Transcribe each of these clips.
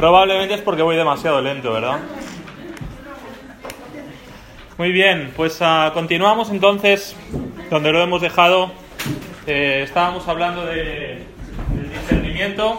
Probablemente es porque voy demasiado lento, ¿verdad? Muy bien, pues continuamos entonces donde lo hemos dejado. Estábamos hablando del discernimiento.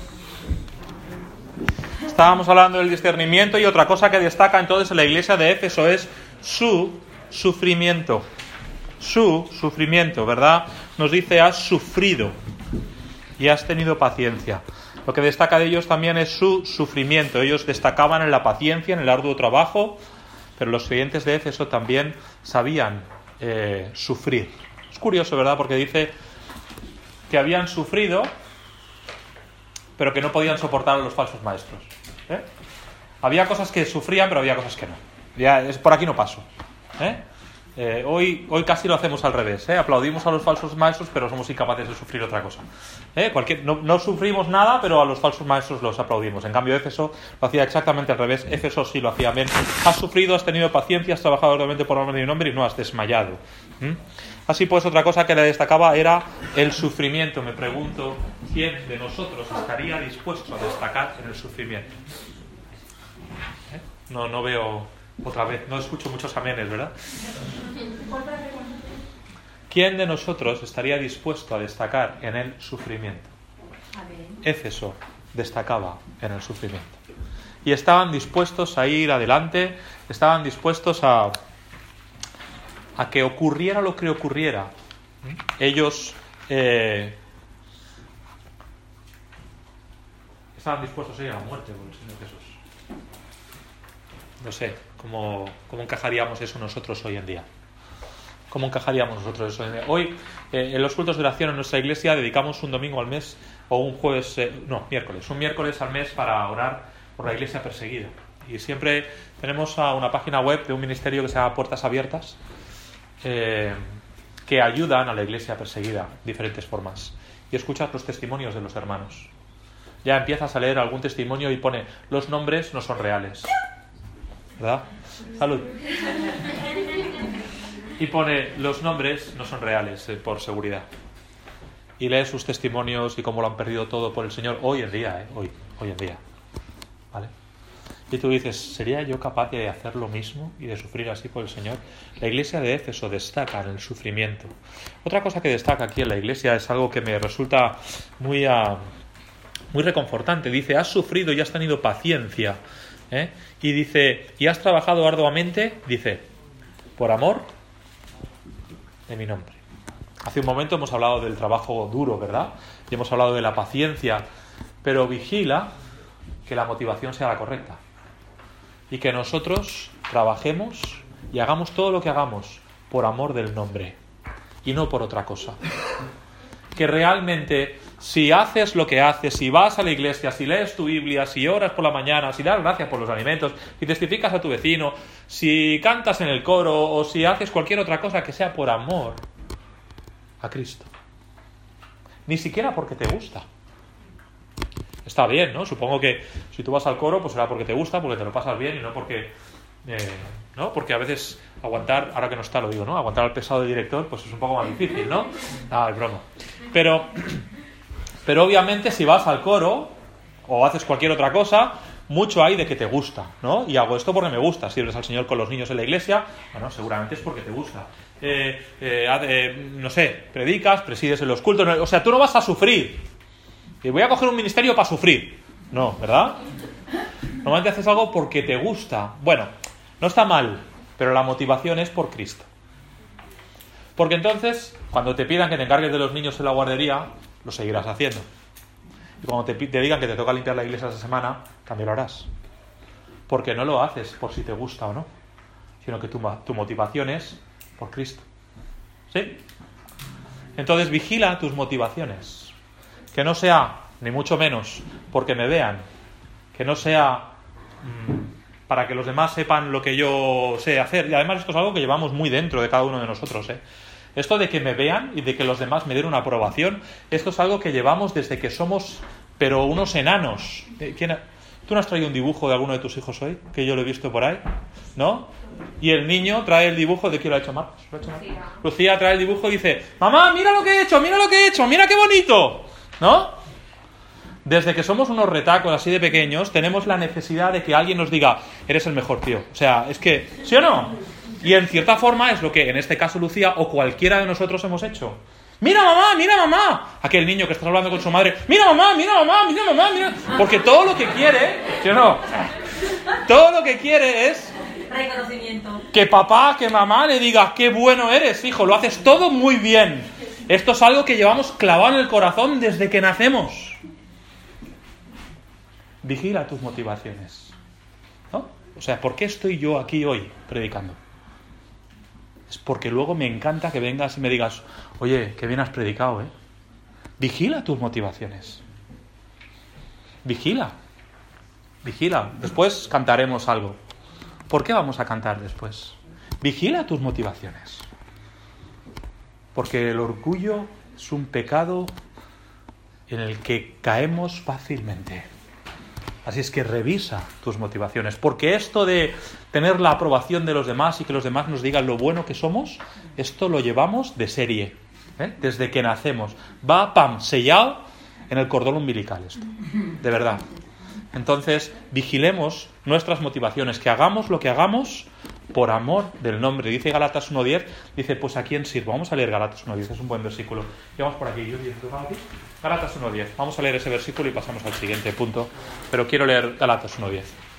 Estábamos hablando del discernimiento, y otra cosa que destaca entonces en la iglesia de Éfeso es su sufrimiento. Su sufrimiento, ¿verdad? Nos dice: has sufrido y has tenido paciencia. Lo que destaca de ellos también es su sufrimiento. Ellos destacaban en la paciencia, en el arduo trabajo, pero los creyentes de Éfeso también sabían sufrir. Es curioso, ¿verdad? Porque dice que habían sufrido, pero que no podían soportar a los falsos maestros. Había cosas que sufrían, pero había cosas que no. Por aquí no paso. Hoy casi lo hacemos al revés. Aplaudimos a los falsos maestros, pero somos incapaces de sufrir otra cosa. No sufrimos nada, pero a los falsos maestros los aplaudimos. En cambio, Éfeso lo hacía exactamente al revés. Éfeso sí lo hacía bien. Has sufrido, has tenido paciencia, has trabajado arduamente por el nombre de mi nombre y no has desmayado. Así pues, otra cosa que le destacaba era el sufrimiento. Me pregunto, ¿quién de nosotros estaría dispuesto a destacar en el sufrimiento? No veo... Otra vez, no escucho muchos amenes, ¿verdad? ¿Quién de nosotros estaría dispuesto a destacar en el sufrimiento? Éfeso destacaba en el sufrimiento. Y estaban dispuestos a ir adelante, estaban dispuestos a que ocurriera lo que ocurriera. Ellos estaban dispuestos a ir a la muerte por el Señor Jesús. No sé, ¿cómo encajaríamos eso nosotros hoy en día? ¿Cómo encajaríamos nosotros eso hoy en día? Hoy, en los cultos de oración en nuestra iglesia, dedicamos un domingo al mes, o un miércoles al mes para orar por la iglesia perseguida. Y siempre tenemos una página web de un ministerio que se llama Puertas Abiertas, que ayudan a la iglesia perseguida de diferentes formas. Y escuchas los testimonios de los hermanos. Ya empiezas a leer algún testimonio y pone: los nombres no son reales. ¿Verdad? Salud. Y pone: los nombres no son reales, por seguridad. Y lee sus testimonios y cómo lo han perdido todo por el Señor hoy en día, hoy en día. ¿Vale? Y tú dices: ¿sería yo capaz de hacer lo mismo y de sufrir así por el Señor? La iglesia de Éfeso destaca en el sufrimiento. Otra cosa que destaca aquí en la iglesia es algo que me resulta muy reconfortante. Dice: has sufrido y has tenido paciencia. Y dice: y has trabajado arduamente, dice, por amor de mi nombre. Hace un momento hemos hablado del trabajo duro, ¿verdad? Y hemos hablado de la paciencia, pero vigila que la motivación sea la correcta y que nosotros trabajemos y hagamos todo lo que hagamos por amor del nombre y no por otra cosa. Que realmente, si haces lo que haces, si vas a la iglesia, si lees tu Biblia, si oras por la mañana, si das gracias por los alimentos, si testificas a tu vecino, si cantas en el coro o si haces cualquier otra cosa, que sea por amor a Cristo. Ni siquiera porque te gusta. Está bien, ¿no? Supongo que si tú vas al coro, pues será porque te gusta, porque te lo pasas bien y no porque... ¿no? Porque a veces aguantar, ahora que no está lo digo, ¿no? Aguantar al pesado de director, pues es un poco más difícil, ¿no? Es broma. Pero obviamente si vas al coro o haces cualquier otra cosa, mucho hay de que te gusta, ¿no? Y hago esto porque me gusta. Sirves al Señor con los niños en la iglesia, bueno, seguramente es porque te gusta. No sé, predicas, presides en los cultos, o sea, tú no vas a sufrir. Y voy a coger un ministerio para sufrir. No, ¿verdad? Normalmente haces algo porque te gusta. Bueno, no está mal, pero la motivación es por Cristo. Porque entonces, cuando te pidan que te encargues de los niños en la guardería, lo seguirás haciendo. Y cuando te digan que te toca limpiar la iglesia esa semana, también lo harás. Porque no lo haces por si te gusta o no, sino que tu motivación es por Cristo. ¿Sí? Entonces vigila tus motivaciones. Que no sea, ni mucho menos, porque me vean. Que no sea para que los demás sepan lo que yo sé hacer. Y además esto es algo que llevamos muy dentro de cada uno de nosotros. Esto de que me vean y de que los demás me den una aprobación, esto es algo que llevamos desde que somos, pero unos enanos. ¿Tú no has traído un dibujo de alguno de tus hijos hoy? Que yo lo he visto por ahí, ¿no? Y el niño trae el dibujo de... ¿Quién lo ha hecho, Marcos? Lucía trae el dibujo y dice: mamá, mira lo que he hecho, mira qué bonito, ¿no? Desde que somos unos retacos así de pequeños, tenemos la necesidad de que alguien nos diga, eres el mejor, tío. O sea, es que, ¿sí o no? Y en cierta forma es lo que en este caso Lucía o cualquiera de nosotros hemos hecho. ¡Mira mamá, mira mamá! Aquel niño que está hablando con su madre, ¡mira mamá, mira mamá, mira mamá, mira! Porque todo lo que quiere, ¿sí o no? Todo lo que quiere es reconocimiento. Que papá, que mamá le diga, ¡qué bueno eres, hijo! Lo haces todo muy bien. Esto es algo que llevamos clavado en el corazón desde que nacemos. Vigila tus motivaciones, ¿no? O sea, ¿por qué estoy yo aquí hoy predicando? Es porque luego me encanta que vengas y me digas, oye, qué bien has predicado, ¿eh? Vigila tus motivaciones. Vigila. Después cantaremos algo. ¿Por qué vamos a cantar después? Vigila tus motivaciones. Porque el orgullo es un pecado en el que caemos fácilmente. Así es que revisa tus motivaciones, porque esto de tener la aprobación de los demás y que los demás nos digan lo bueno que somos, esto lo llevamos de serie, ¿eh? Desde que nacemos. Va, pam, sellado en el cordón umbilical esto, de verdad. Entonces, vigilemos nuestras motivaciones, que hagamos lo que hagamos por amor del nombre. Dice Gálatas 1.10, dice, pues ¿a quién sirvo? Vamos a leer Gálatas 1.10, es un buen versículo. Y vamos por aquí, Gálatas 1.10. Vamos a leer ese versículo y pasamos al siguiente punto. Pero quiero leer Gálatas 1.10.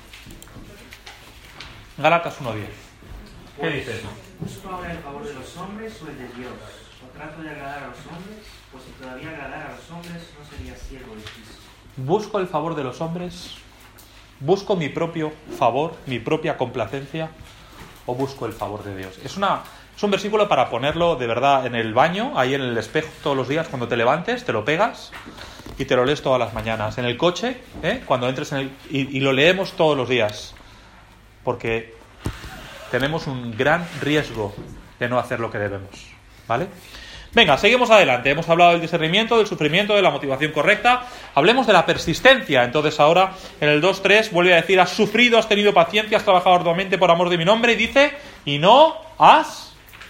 Gálatas 1.10. ¿Qué dice? ¿Busco ahora el favor de los hombres o el de Dios? ¿O trato de agradar a los hombres? Pues si todavía agradara a los hombres, no sería siervo de Cristo. ¿Busco el favor de los hombres? ¿Busco mi propio favor, mi propia complacencia? ¿O busco el favor de Dios? Es un versículo para ponerlo de verdad en el baño, ahí en el espejo todos los días cuando te levantes, te lo pegas y te lo lees todas las mañanas. En el coche, cuando entres y lo leemos todos los días. Porque tenemos un gran riesgo de no hacer lo que debemos. ¿Vale? Venga, seguimos adelante. Hemos hablado del discernimiento, del sufrimiento, de la motivación correcta. Hablemos de la persistencia. Entonces ahora, en el 2.3, vuelve a decir, has sufrido, has tenido paciencia, has trabajado arduamente por amor de mi nombre. Y dice, y no has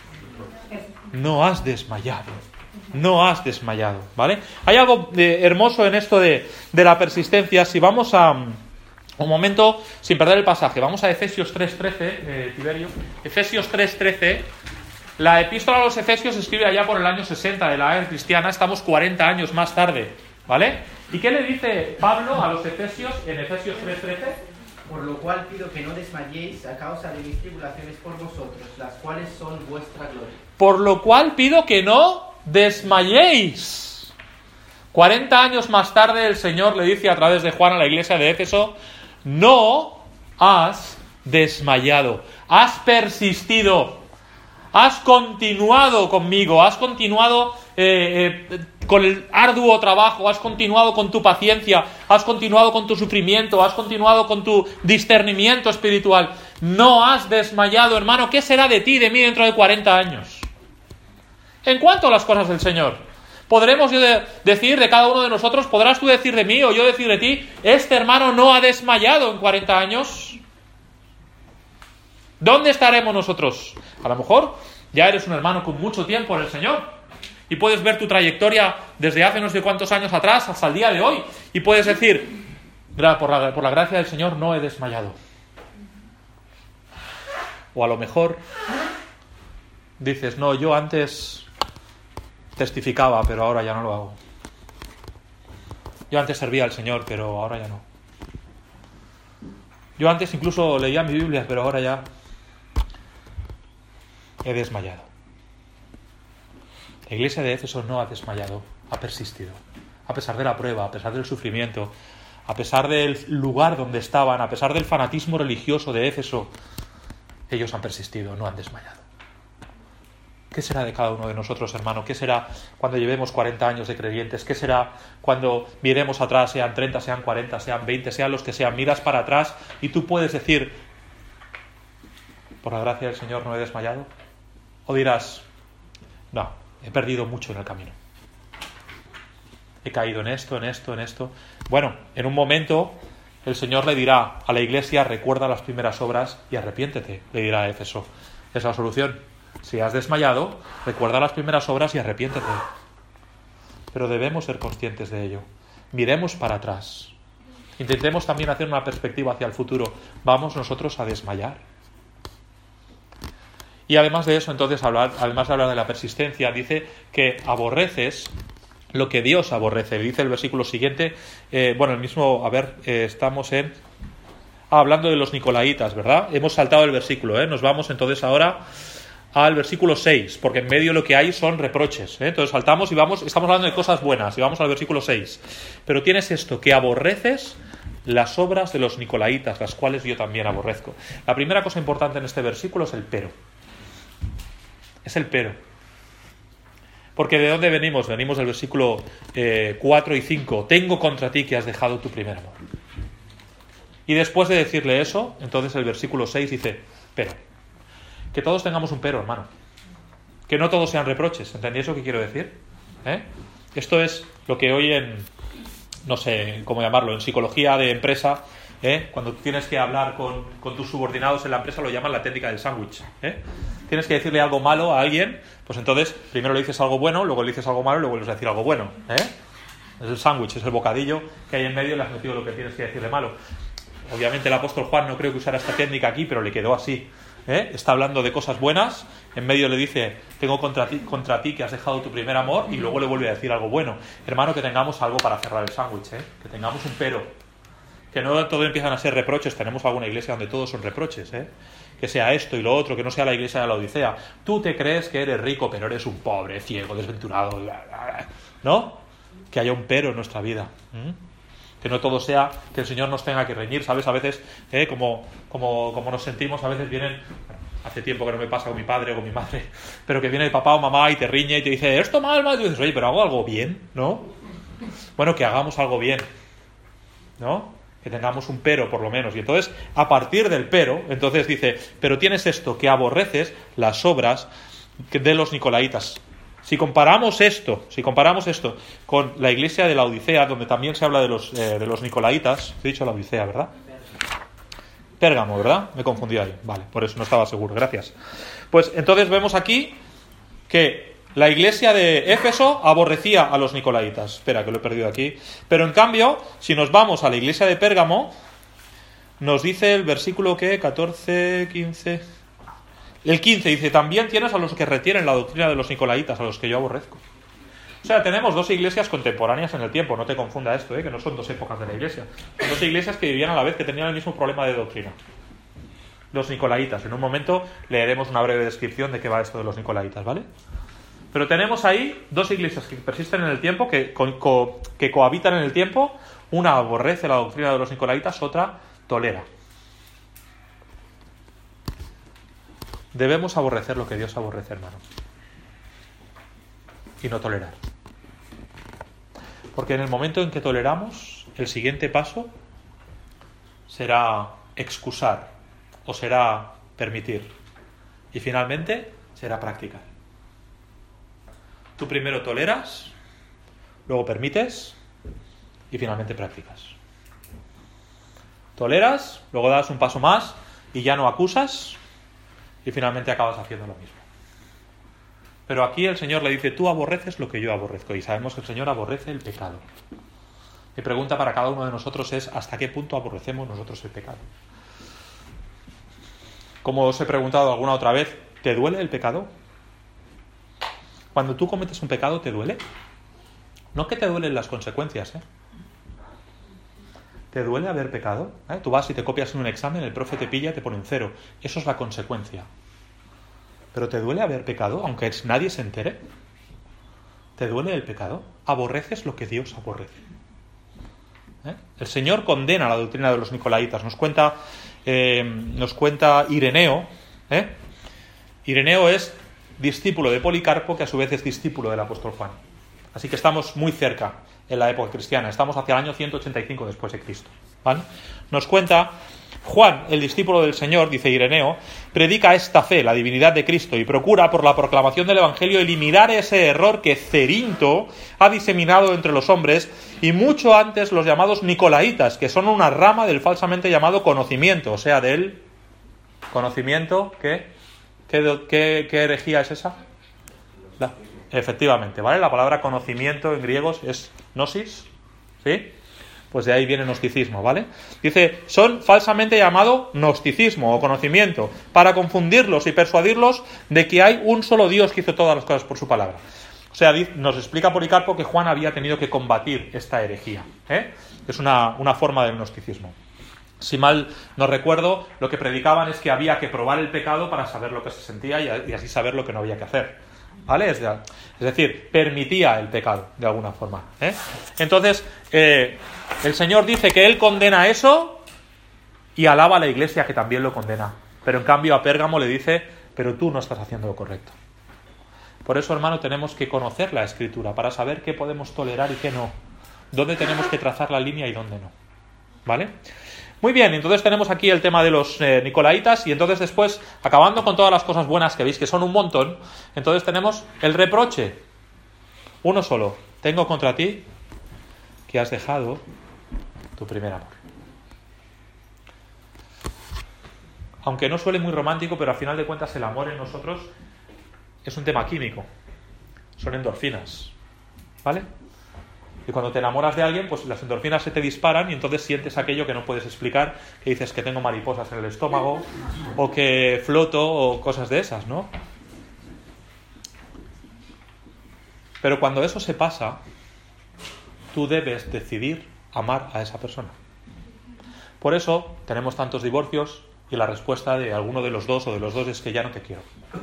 desmayado. No has desmayado, ¿vale? Hay algo hermoso en esto de la persistencia. Si vamos a un momento, sin perder el pasaje, vamos a Efesios 3.13, Tiberio. Efesios 3.13. La epístola a los Efesios se escribe allá por el año 60 de la era cristiana. Estamos 40 años más tarde, ¿vale? ¿Y qué le dice Pablo a los Efesios en Efesios 3.13? Por lo cual pido que no desmayéis a causa de mis tribulaciones por vosotros, las cuales son vuestra gloria. Por lo cual pido que no desmayéis. 40 años más tarde el Señor le dice a través de Juan a la iglesia de Éfeso, no has desmayado, has persistido. Has continuado conmigo, has continuado con el arduo trabajo, has continuado con tu paciencia, has continuado con tu sufrimiento, has continuado con tu discernimiento espiritual. No has desmayado, hermano. ¿Qué será de ti y de mí dentro de 40 años? En cuanto a las cosas del Señor, ¿podremos decir de cada uno de nosotros, podrás tú decir de mí o yo decir de ti, este hermano no ha desmayado en 40 años? ¿Dónde estaremos nosotros? A lo mejor ya eres un hermano con mucho tiempo en el Señor y puedes ver tu trayectoria desde hace no sé cuántos años atrás hasta el día de hoy y puedes decir, por la gracia del Señor no he desmayado. O a lo mejor dices, no, yo antes testificaba, pero ahora ya no lo hago. Yo antes servía al Señor, pero ahora ya no. Yo antes incluso leía mi Biblia, pero ahora ya he desmayado. La iglesia de Éfeso no ha desmayado, ha persistido. A pesar de la prueba, a pesar del sufrimiento, a pesar del lugar donde estaban, a pesar del fanatismo religioso de Éfeso, ellos han persistido, no han desmayado. ¿Qué será de cada uno de nosotros, hermano? ¿Qué será cuando llevemos 40 años de creyentes? ¿Qué será cuando miremos atrás, sean 30, sean 40, sean 20, sean los que sean? Miras para atrás y tú puedes decir, por la gracia del Señor no he desmayado. O dirás, no, he perdido mucho en el camino. He caído en esto, en esto, en esto. Bueno, en un momento el Señor le dirá a la iglesia, recuerda las primeras obras y arrepiéntete, le dirá a Éfeso. Es la solución. Si has desmayado, recuerda las primeras obras y arrepiéntete. Pero debemos ser conscientes de ello. miremos para atrás. Intentemos también hacer una perspectiva hacia el futuro. ¿Vamos nosotros a desmayar? Y además de eso, entonces, además de hablar de la persistencia, dice que aborreces lo que Dios aborrece. Dice el versículo siguiente, estamos hablando de los nicolaitas, ¿verdad? Hemos saltado el versículo, Nos vamos entonces ahora al versículo 6, porque en medio lo que hay son reproches, Entonces saltamos y estamos hablando de cosas buenas, y vamos al versículo 6. Pero tienes esto, que aborreces las obras de los nicolaitas, las cuales yo también aborrezco. La primera cosa importante en este versículo es el pero. Es el pero. Porque ¿de dónde venimos? Venimos del versículo 4 y 5. Tengo contra ti que has dejado tu primer amor. Y después de decirle eso, entonces el versículo 6 dice, pero. Que todos tengamos un pero, hermano. Que no todos sean reproches. ¿Entendéis lo que quiero decir? Esto es lo que hoy no sé cómo llamarlo, en psicología de empresa, cuando tienes que hablar con tus subordinados en la empresa, lo llaman la técnica del sándwich. Tienes que decirle algo malo a alguien, pues entonces primero le dices algo bueno, luego le dices algo malo y luego le vuelves a decir algo bueno. Es el sándwich, es el bocadillo que hay en medio y le has metido lo que tienes que decirle malo. Obviamente el apóstol Juan no creo que usara esta técnica aquí, pero le quedó así. Está hablando de cosas buenas, en medio le dice, tengo contra ti que has dejado tu primer amor, y luego le vuelve a decir algo bueno. Hermano, que tengamos algo para cerrar el sándwich, que tengamos un pero. Que no todo empiezan a ser reproches. Tenemos alguna iglesia donde todos son reproches, que sea esto y lo otro, que no sea la iglesia de la Odisea. Tú te crees que eres rico, pero eres un pobre, ciego, desventurado, ¿no? Que haya un pero en nuestra vida. Que no todo sea que el Señor nos tenga que reñir, ¿sabes? A veces, como nos sentimos, a veces vienen, hace tiempo que no me pasa con mi padre o con mi madre, pero que viene el papá o mamá y te riñe y te dice, esto mal, y tú dices, oye, pero hago algo bien, ¿no? Bueno, que hagamos algo bien, ¿no? Que tengamos un pero, por lo menos. Y entonces, a partir del pero, entonces dice, pero tienes esto, que aborreces las obras de los nicolaitas. Si comparamos esto con la iglesia de la Odisea, donde también se habla de los nicolaitas, he dicho la Odisea, ¿verdad? Pérgamo, ¿verdad? Me confundí ahí. Vale, por eso no estaba seguro. Gracias. Pues entonces vemos aquí que la iglesia de Éfeso aborrecía a los nicolaitas. Espera, que lo he perdido aquí. Pero en cambio, si nos vamos a la iglesia de Pérgamo, nos dice el versículo que 14, 15... El 15 dice, también tienes a los que retienen la doctrina de los nicolaitas, a los que yo aborrezco. O sea, tenemos dos iglesias contemporáneas en el tiempo, no te confunda esto, que no son dos épocas de la iglesia. Son dos iglesias que vivían a la vez, que tenían el mismo problema de doctrina. Los nicolaitas. En un momento leeremos una breve descripción de qué va esto de los nicolaitas, ¿vale? Pero tenemos ahí dos iglesias que persisten en el tiempo, que cohabitan en el tiempo. Una aborrece la doctrina de los nicolaitas, otra tolera. Debemos aborrecer lo que Dios aborrece, hermano. Y no tolerar. Porque en el momento en que toleramos, el siguiente paso será excusar o será permitir. Y finalmente será practicar. Tú primero toleras, luego permites y finalmente practicas. Toleras, luego das un paso más y ya no acusas y finalmente acabas haciendo lo mismo. Pero aquí el Señor le dice, tú aborreces lo que yo aborrezco, y sabemos que el Señor aborrece el pecado. Mi pregunta para cada uno de nosotros es, ¿hasta qué punto aborrecemos nosotros el pecado? Como os he preguntado alguna otra vez, ¿te duele el pecado? Cuando tú cometes un pecado, ¿te duele? No que te duelen las consecuencias, ¿Te duele haber pecado? Tú vas y te copias en un examen, el profe te pilla y te pone un 0. Eso es la consecuencia. ¿Pero te duele haber pecado, aunque nadie se entere? ¿Te duele el pecado? ¿Aborreces lo que Dios aborrece? El Señor condena la doctrina de los nicolaitas. Nos cuenta Ireneo. Ireneo es discípulo de Policarpo, que a su vez es discípulo del apóstol Juan. Así que estamos muy cerca en la época cristiana. Estamos hacia el año 185 después de Cristo. ¿Vale? Nos cuenta Juan, el discípulo del Señor, dice Ireneo, predica esta fe, la divinidad de Cristo, y procura por la proclamación del Evangelio eliminar ese error que Cerinto ha diseminado entre los hombres, y mucho antes los llamados nicolaitas, que son una rama del falsamente llamado conocimiento, o sea, del conocimiento. ¿Qué herejía es esa? Efectivamente, ¿vale? La palabra conocimiento en griego es gnosis, ¿sí? Pues de ahí viene gnosticismo, ¿vale? Dice, son falsamente llamado gnosticismo o conocimiento, para confundirlos y persuadirlos de que hay un solo Dios que hizo todas las cosas por su palabra. O sea, nos explica Policarpo que Juan había tenido que combatir esta herejía, ¿eh? Es una forma del gnosticismo. Si mal no recuerdo, lo que predicaban es que había que probar el pecado para saber lo que se sentía y así saber lo que no había que hacer, ¿vale? Es decir, permitía el pecado de alguna forma, ¿eh? Entonces, el Señor dice que Él condena eso y alaba a la Iglesia que también lo condena. Pero en cambio a Pérgamo le dice, pero tú no estás haciendo lo correcto. Por eso, hermano, tenemos que conocer la Escritura para saber qué podemos tolerar y qué no. Dónde tenemos que trazar la línea y dónde no, ¿vale? Muy bien, entonces tenemos aquí el tema de los nicolaitas y entonces después, acabando con todas las cosas buenas que veis que son un montón, entonces tenemos el reproche. Uno solo. Tengo contra ti que has dejado tu primer amor. Aunque no suele muy romántico, pero al final de cuentas el amor en nosotros es un tema químico. Son endorfinas, ¿vale? Y cuando te enamoras de alguien, pues las endorfinas se te disparan y entonces sientes aquello que no puedes explicar, que dices que tengo mariposas en el estómago, o que floto, o cosas de esas, ¿no? Pero cuando eso se pasa, tú debes decidir amar a esa persona. Por eso tenemos tantos divorcios y la respuesta de alguno de los dos o de los dos es que ya no te quiero.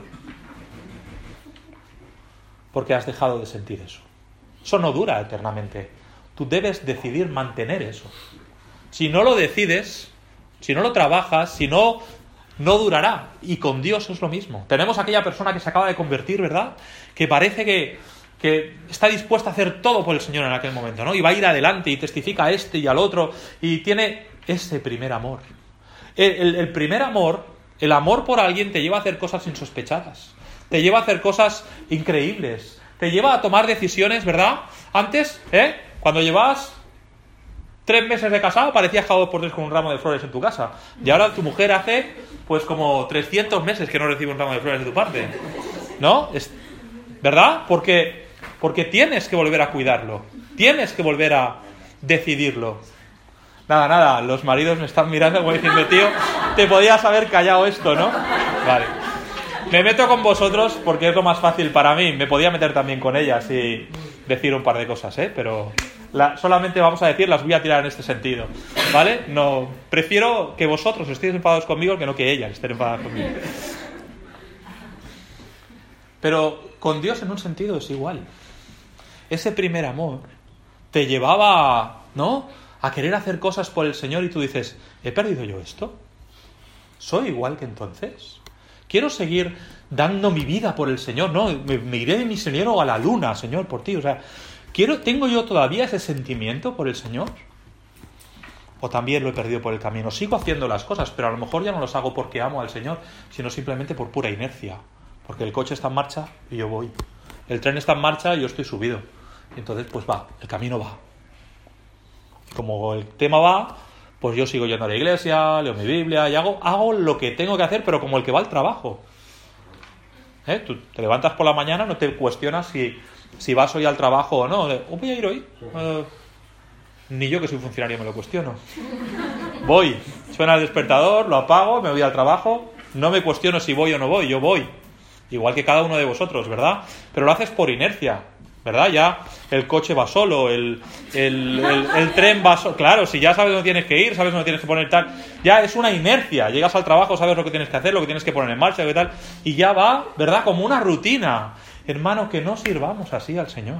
Porque has dejado de sentir eso. Eso no dura eternamente. Tú debes decidir mantener eso. Si no lo decides, si no lo trabajas, si no, no durará. Y con Dios es lo mismo. Tenemos aquella persona que se acaba de convertir, ¿verdad? Que parece que está dispuesta a hacer todo por el Señor en aquel momento, ¿no? Y va a ir adelante y testifica a este y al otro. Y tiene ese primer amor. El primer amor, el amor por alguien te lleva a hacer cosas insospechadas. Te lleva a hacer cosas increíbles. Te lleva a tomar decisiones, ¿verdad? Antes, cuando llevabas 3 meses de casado, parecías cada 2 por 3 con un ramo de flores en tu casa. Y ahora tu mujer hace, pues, como 300 meses que no recibe un ramo de flores de tu parte. ¿No? ¿Verdad? Porque tienes que volver a cuidarlo. Tienes que volver a decidirlo. Nada, los maridos me están mirando como diciendo, tío, te podías haber callado esto, ¿no? Vale. Me meto con vosotros porque es lo más fácil para mí. Me podía meter también con ellas y decir un par de cosas, pero solamente vamos a decir, las voy a tirar en este sentido, ¿vale? No, prefiero que vosotros estéis enfadados conmigo que no que ellas estén enfadadas conmigo. Pero con Dios en un sentido es igual. Ese primer amor te llevaba, ¿no?, a querer hacer cosas por el Señor y tú dices, ¿he perdido yo esto? ¿Soy igual que entonces? Quiero seguir dando mi vida por el Señor, ¿no? Me iré de misionero a la luna, Señor, por ti. O sea, ¿tengo yo todavía ese sentimiento por el Señor? ¿O también lo he perdido por el camino? Sigo haciendo las cosas, pero a lo mejor ya no las hago porque amo al Señor, sino simplemente por pura inercia. Porque el coche está en marcha y yo voy. El tren está en marcha y yo estoy subido. Y entonces, pues va, el camino va. Como el tema va, pues yo sigo yendo a la iglesia, leo mi Biblia y hago lo que tengo que hacer, pero como el que va al trabajo. Tú te levantas por la mañana, no te cuestionas si vas hoy al trabajo o no. ¿Voy a ir hoy? Ni yo, que soy funcionario, me lo cuestiono. Voy, suena el despertador, lo apago, me voy al trabajo. No me cuestiono si voy o no voy, yo voy. Igual que cada uno de vosotros, ¿verdad? Pero lo haces por inercia, ¿verdad? Ya el coche va solo, el tren va solo. Claro, si ya sabes dónde tienes que ir, sabes dónde tienes que poner tal, ya es una inercia. Llegas al trabajo, sabes lo que tienes que hacer, lo que tienes que poner en marcha, y tal, y ya va, ¿verdad? Como una rutina. Hermano, que no sirvamos así al Señor.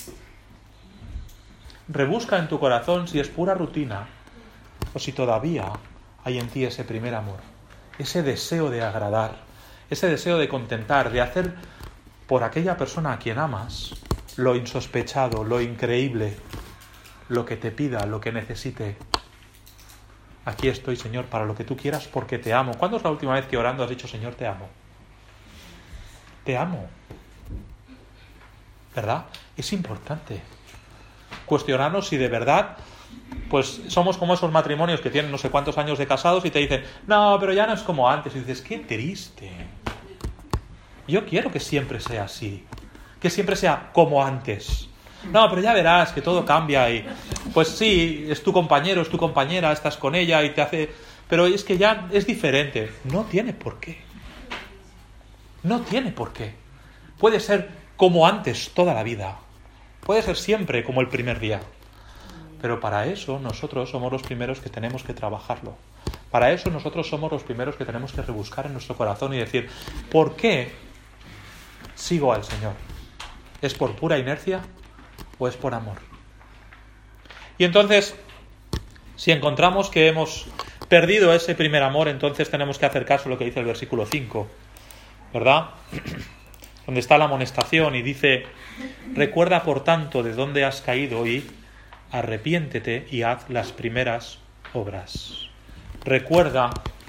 Rebusca en tu corazón si es pura rutina o si todavía hay en ti ese primer amor, ese deseo de agradar, ese deseo de contentar, de hacer por aquella persona a quien amas lo insospechado, lo increíble, lo que te pida, lo que necesite. Aquí estoy, Señor, para lo que tú quieras, porque te amo. ¿Cuándo es la última vez que orando has dicho, Señor, te amo? Te amo. ¿Verdad? Es importante cuestionarnos si de verdad, pues somos como esos matrimonios que tienen no sé cuántos años de casados y te dicen, no, pero ya no es como antes. Y dices, qué triste. Yo quiero que siempre sea así. Que siempre sea como antes. No, pero ya verás que todo cambia y... Pues sí, es tu compañero, es tu compañera, estás con ella y te hace... Pero es que ya es diferente. No tiene por qué. No tiene por qué. Puede ser como antes toda la vida. Puede ser siempre como el primer día. Pero para eso nosotros somos los primeros que tenemos que trabajarlo. Para eso nosotros somos los primeros que tenemos que rebuscar en nuestro corazón y decir, ¿por qué sigo al Señor? ¿Es por pura inercia o es por amor? Y entonces, si encontramos que hemos perdido ese primer amor, entonces tenemos que hacer caso a lo que dice el versículo 5, ¿verdad? Donde está la amonestación y dice, recuerda por tanto de dónde has caído y arrepiéntete y haz las primeras obras. Recuerda.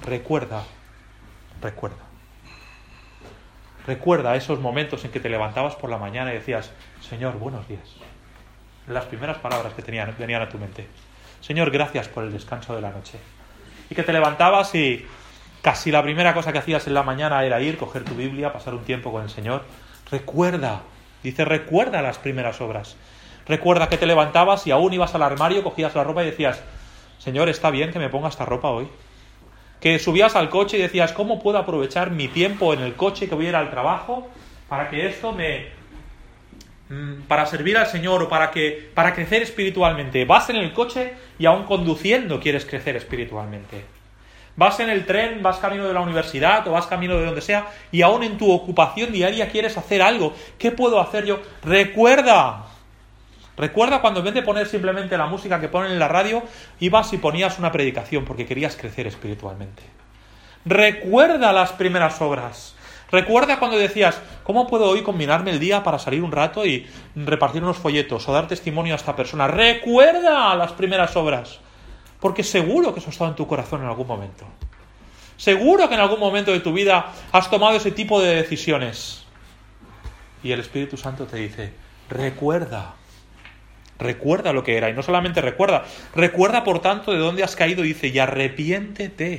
Recuerda esos momentos en que te levantabas por la mañana y decías, Señor, buenos días. Las primeras palabras que venían a tu mente. Señor, gracias por el descanso de la noche. Y que te levantabas y casi la primera cosa que hacías en la mañana era ir, coger tu Biblia, pasar un tiempo con el Señor. Recuerda las primeras obras. Recuerda que te levantabas y aún ibas al armario, cogías la ropa y decías, Señor, ¿está bien que me ponga esta ropa hoy? Que subías al coche y decías, ¿cómo puedo aprovechar mi tiempo en el coche que voy a ir al trabajo para que esto para servir al Señor o para crecer espiritualmente? Vas en el coche y aún conduciendo quieres crecer espiritualmente. Vas en el tren, vas camino de la universidad o vas camino de donde sea y aún en tu ocupación diaria quieres hacer algo. ¿Qué puedo hacer yo? Recuerda cuando en vez de poner simplemente la música que ponen en la radio, ibas y ponías una predicación porque querías crecer espiritualmente. Recuerda las primeras obras. Recuerda cuando decías, ¿cómo puedo hoy combinarme el día para salir un rato y repartir unos folletos o dar testimonio a esta persona? Recuerda las primeras obras. Porque seguro que eso ha estado en tu corazón en algún momento. Seguro que en algún momento de tu vida has tomado ese tipo de decisiones. Y el Espíritu Santo te dice, recuerda lo que era. Y no solamente recuerda por tanto de dónde has caído, dice, y arrepiéntete.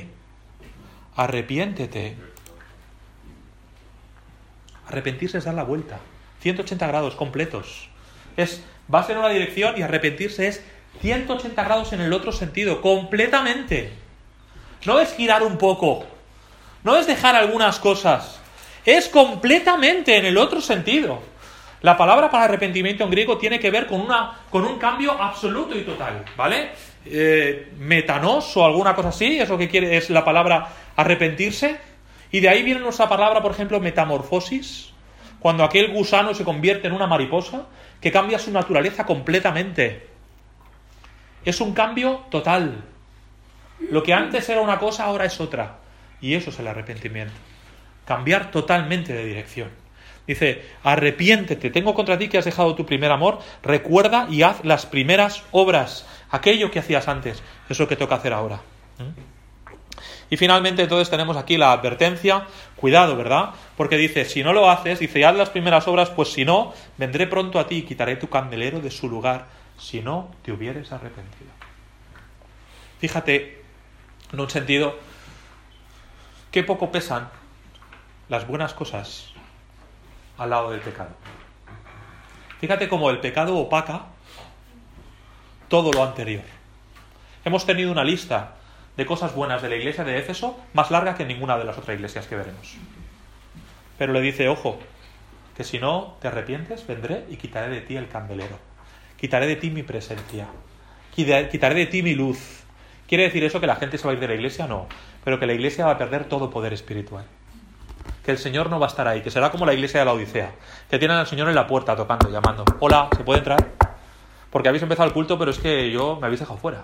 Arrepentirse es dar la vuelta, 180 grados completos. Vas en una dirección y arrepentirse es 180 grados en el otro sentido, completamente. No es girar un poco, no es dejar algunas cosas, es completamente en el otro sentido. La palabra para arrepentimiento en griego tiene que ver con un cambio absoluto y total, ¿vale? Metanos o alguna cosa así, es lo que quiere, es la palabra arrepentirse. Y de ahí viene nuestra palabra, por ejemplo, metamorfosis, cuando aquel gusano se convierte en una mariposa, que cambia su naturaleza completamente. Es un cambio total. Lo que antes era una cosa, ahora es otra. Y eso es el arrepentimiento. Cambiar totalmente de dirección. Dice, arrepiéntete, tengo contra ti que has dejado tu primer amor, recuerda y haz las primeras obras. Aquello que hacías antes, es lo que toca hacer ahora. Y finalmente entonces tenemos aquí la advertencia, cuidado, ¿verdad? Porque dice, si no lo haces, dice, haz las primeras obras, pues si no, vendré pronto a ti y quitaré tu candelero de su lugar, si no te hubieres arrepentido. Fíjate, en un sentido, qué poco pesan las buenas cosas al lado del pecado. Fíjate cómo el pecado opaca todo lo anterior. Hemos tenido una lista de cosas buenas de la iglesia de Éfeso más larga que ninguna de las otras iglesias que veremos. Pero le dice, ojo, que si no te arrepientes, vendré y quitaré de ti el candelero. Quitaré de ti mi presencia. Quitaré de ti mi luz. ¿Quiere decir eso que la gente se va a ir de la iglesia? No. Pero que la iglesia va a perder todo poder espiritual. Que el Señor no va a estar ahí. Que será como la iglesia de la Odisea. Que tienen al Señor en la puerta tocando, llamando. Hola, ¿se puede entrar? Porque habéis empezado el culto, pero es que me habéis dejado fuera.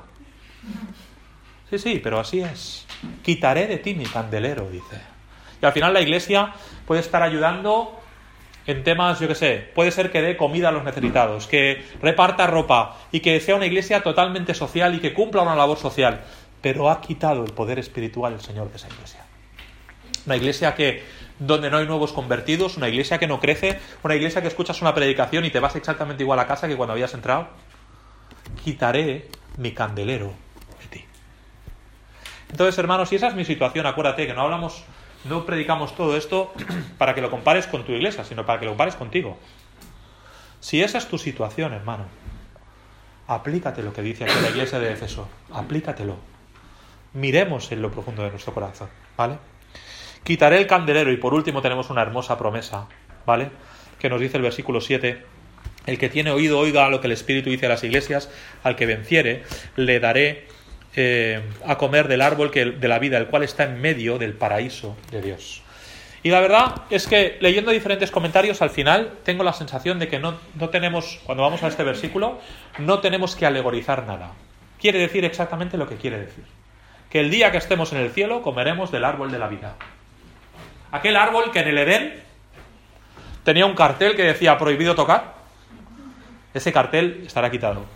Sí, pero así es. Quitaré de ti mi candelero, dice. Y al final la iglesia puede estar ayudando en temas, yo qué sé, puede ser que dé comida a los necesitados, que reparta ropa y que sea una iglesia totalmente social y que cumpla una labor social. Pero ha quitado el poder espiritual el Señor de esa iglesia. Una iglesia donde no hay nuevos convertidos, una iglesia que no crece, una iglesia que escuchas una predicación y te vas exactamente igual a casa que cuando habías entrado. Quitaré mi candelero de ti. Entonces, hermanos, si esa es mi situación, acuérdate que no predicamos todo esto para que lo compares con tu iglesia, sino para que lo compares contigo. Si esa es tu situación, hermano, aplícate lo que dice aquí la iglesia de Éfeso. Aplícatelo. Miremos en lo profundo de nuestro corazón, ¿vale? Quitaré el candelero. Y por último tenemos una hermosa promesa, ¿vale? Que nos dice el versículo 7. El que tiene oído, oiga lo que el Espíritu dice a las iglesias. Al que venciere, le daré a comer del árbol de la vida, el cual está en medio del paraíso de Dios. Y la verdad es que leyendo diferentes comentarios al final tengo la sensación de que no tenemos, cuando vamos a este versículo, no tenemos que alegorizar nada. Quiere decir exactamente lo que quiere decir. Que el día que estemos en el cielo comeremos del árbol de la vida. Aquel árbol que en el Edén tenía un cartel que decía prohibido tocar, ese cartel estará quitado.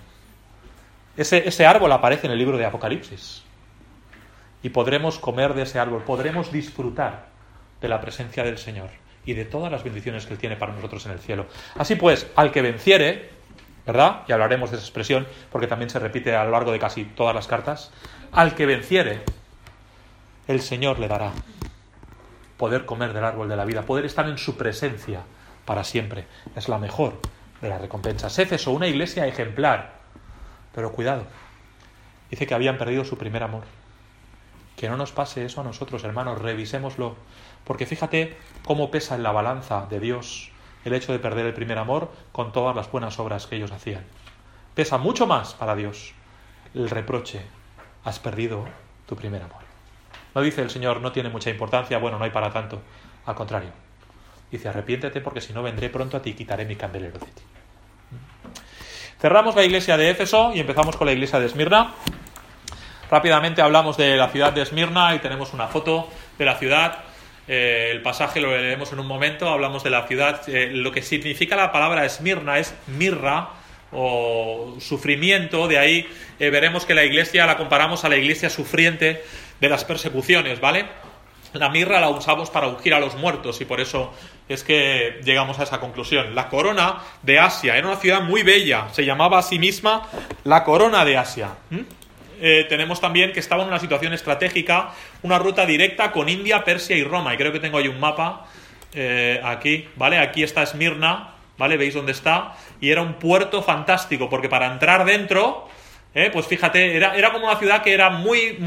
Ese árbol aparece en el libro de Apocalipsis. Y podremos comer de ese árbol, podremos disfrutar de la presencia del Señor y de todas las bendiciones que Él tiene para nosotros en el cielo. Así pues, al que venciere, ¿verdad? Y hablaremos de esa expresión porque también se repite a lo largo de casi todas las cartas. Al que venciere, el Señor le dará poder comer del árbol de la vida, poder estar en su presencia para siempre. Es la mejor de las recompensas. Éfeso, una iglesia ejemplar. Pero cuidado, dice que habían perdido su primer amor. Que no nos pase eso a nosotros, hermanos, revisémoslo. Porque fíjate cómo pesa en la balanza de Dios el hecho de perder el primer amor con todas las buenas obras que ellos hacían. Pesa mucho más para Dios el reproche: has perdido tu primer amor. No dice el Señor, no tiene mucha importancia, bueno, no hay para tanto. Al contrario, dice, arrepiéntete porque si no vendré pronto a ti y quitaré mi candelero de ti. Cerramos la iglesia de Éfeso y empezamos con la iglesia de Esmirna. Rápidamente hablamos de la ciudad de Esmirna y tenemos una foto de la ciudad. El pasaje lo leemos en un momento. Hablamos de la ciudad. Lo que significa la palabra Esmirna es mirra o sufrimiento. De ahí veremos que la iglesia la comparamos a la iglesia sufriente de las persecuciones, ¿vale? La mirra la usamos para ungir a los muertos y por eso es que llegamos a esa conclusión. La corona de Asia era una ciudad muy bella. Se llamaba a sí misma la corona de Asia. Tenemos también que estaba en una situación estratégica, una ruta directa con India, Persia y Roma. Y creo que tengo ahí un mapa aquí, ¿vale? Aquí está Esmirna, ¿vale? ¿Veis dónde está? Y era un puerto fantástico, porque para entrar dentro, pues fíjate, era como una ciudad que era muy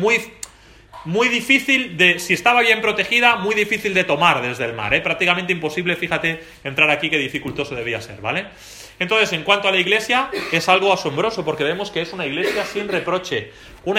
difícil de, si estaba bien protegida, muy difícil de tomar desde el mar, prácticamente imposible, fíjate, entrar aquí, qué dificultoso debía ser, ¿vale? Entonces, en cuanto a la iglesia, es algo asombroso, porque vemos que es una iglesia sin reproche,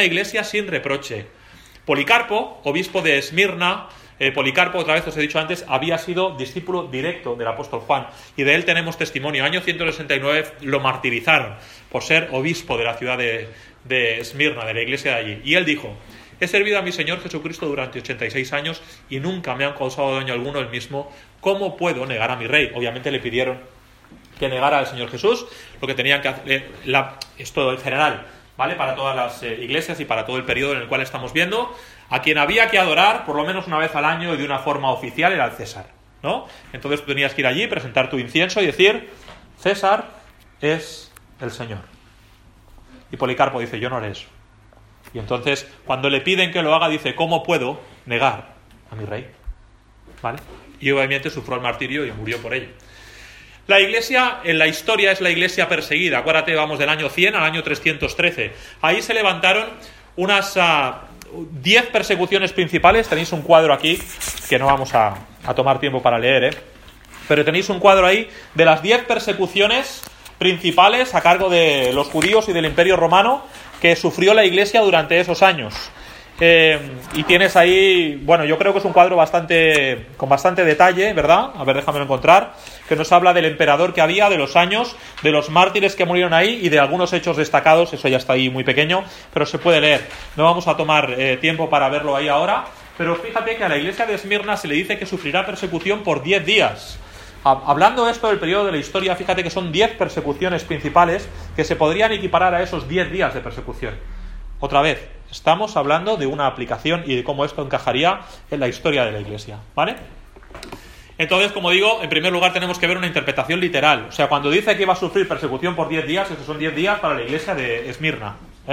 Policarpo, obispo de Esmirna, Policarpo, otra vez os he dicho antes, había sido discípulo directo del apóstol Juan, y de él tenemos testimonio. Año 169 lo martirizaron por ser obispo de la ciudad de Esmirna, de la iglesia de allí, y él dijo: he servido a mi Señor Jesucristo durante 86 años y nunca me han causado daño alguno el mismo. ¿Cómo puedo negar a mi rey? Obviamente le pidieron que negara al Señor Jesús, lo que tenían que hacer, esto en general, ¿vale? Para todas las iglesias y para todo el periodo en el cual estamos viendo, a quien había que adorar por lo menos una vez al año y de una forma oficial era el César, ¿no? Entonces tú tenías que ir allí, presentar tu incienso y decir: César es el Señor. Y Policarpo dice: yo no haré eso. Y entonces, cuando le piden que lo haga, dice: ¿cómo puedo negar a mi rey? ¿Vale? Y obviamente sufrió el martirio y murió por ello. La iglesia en la historia es la iglesia perseguida. Acuérdate, vamos del año 100 al año 313. Ahí se levantaron unas 10 persecuciones principales. Tenéis un cuadro aquí, que no vamos a tomar tiempo para leer, pero tenéis un cuadro ahí de las 10 persecuciones principales a cargo de los judíos y del Imperio Romano que sufrió la iglesia durante esos años. Y tienes ahí, bueno, yo creo que es un cuadro con bastante detalle, ¿verdad? A ver, déjamelo encontrar, que nos habla del emperador que había, de los años, de los mártires que murieron ahí y de algunos hechos destacados. Eso ya está ahí muy pequeño, pero se puede leer. No vamos a tomar tiempo para verlo ahí ahora, pero fíjate que a la iglesia de Esmirna se le dice que sufrirá persecución por 10 días. Hablando esto del periodo de la historia, fíjate que son 10 persecuciones principales que se podrían equiparar a esos 10 días de persecución. Otra vez, estamos hablando de una aplicación y de cómo esto encajaría en la historia de la iglesia, ¿vale? Entonces, como digo, en primer lugar tenemos que ver una interpretación literal. O sea, cuando dice que va a sufrir persecución por 10 días, esos son 10 días para la iglesia de Esmirna,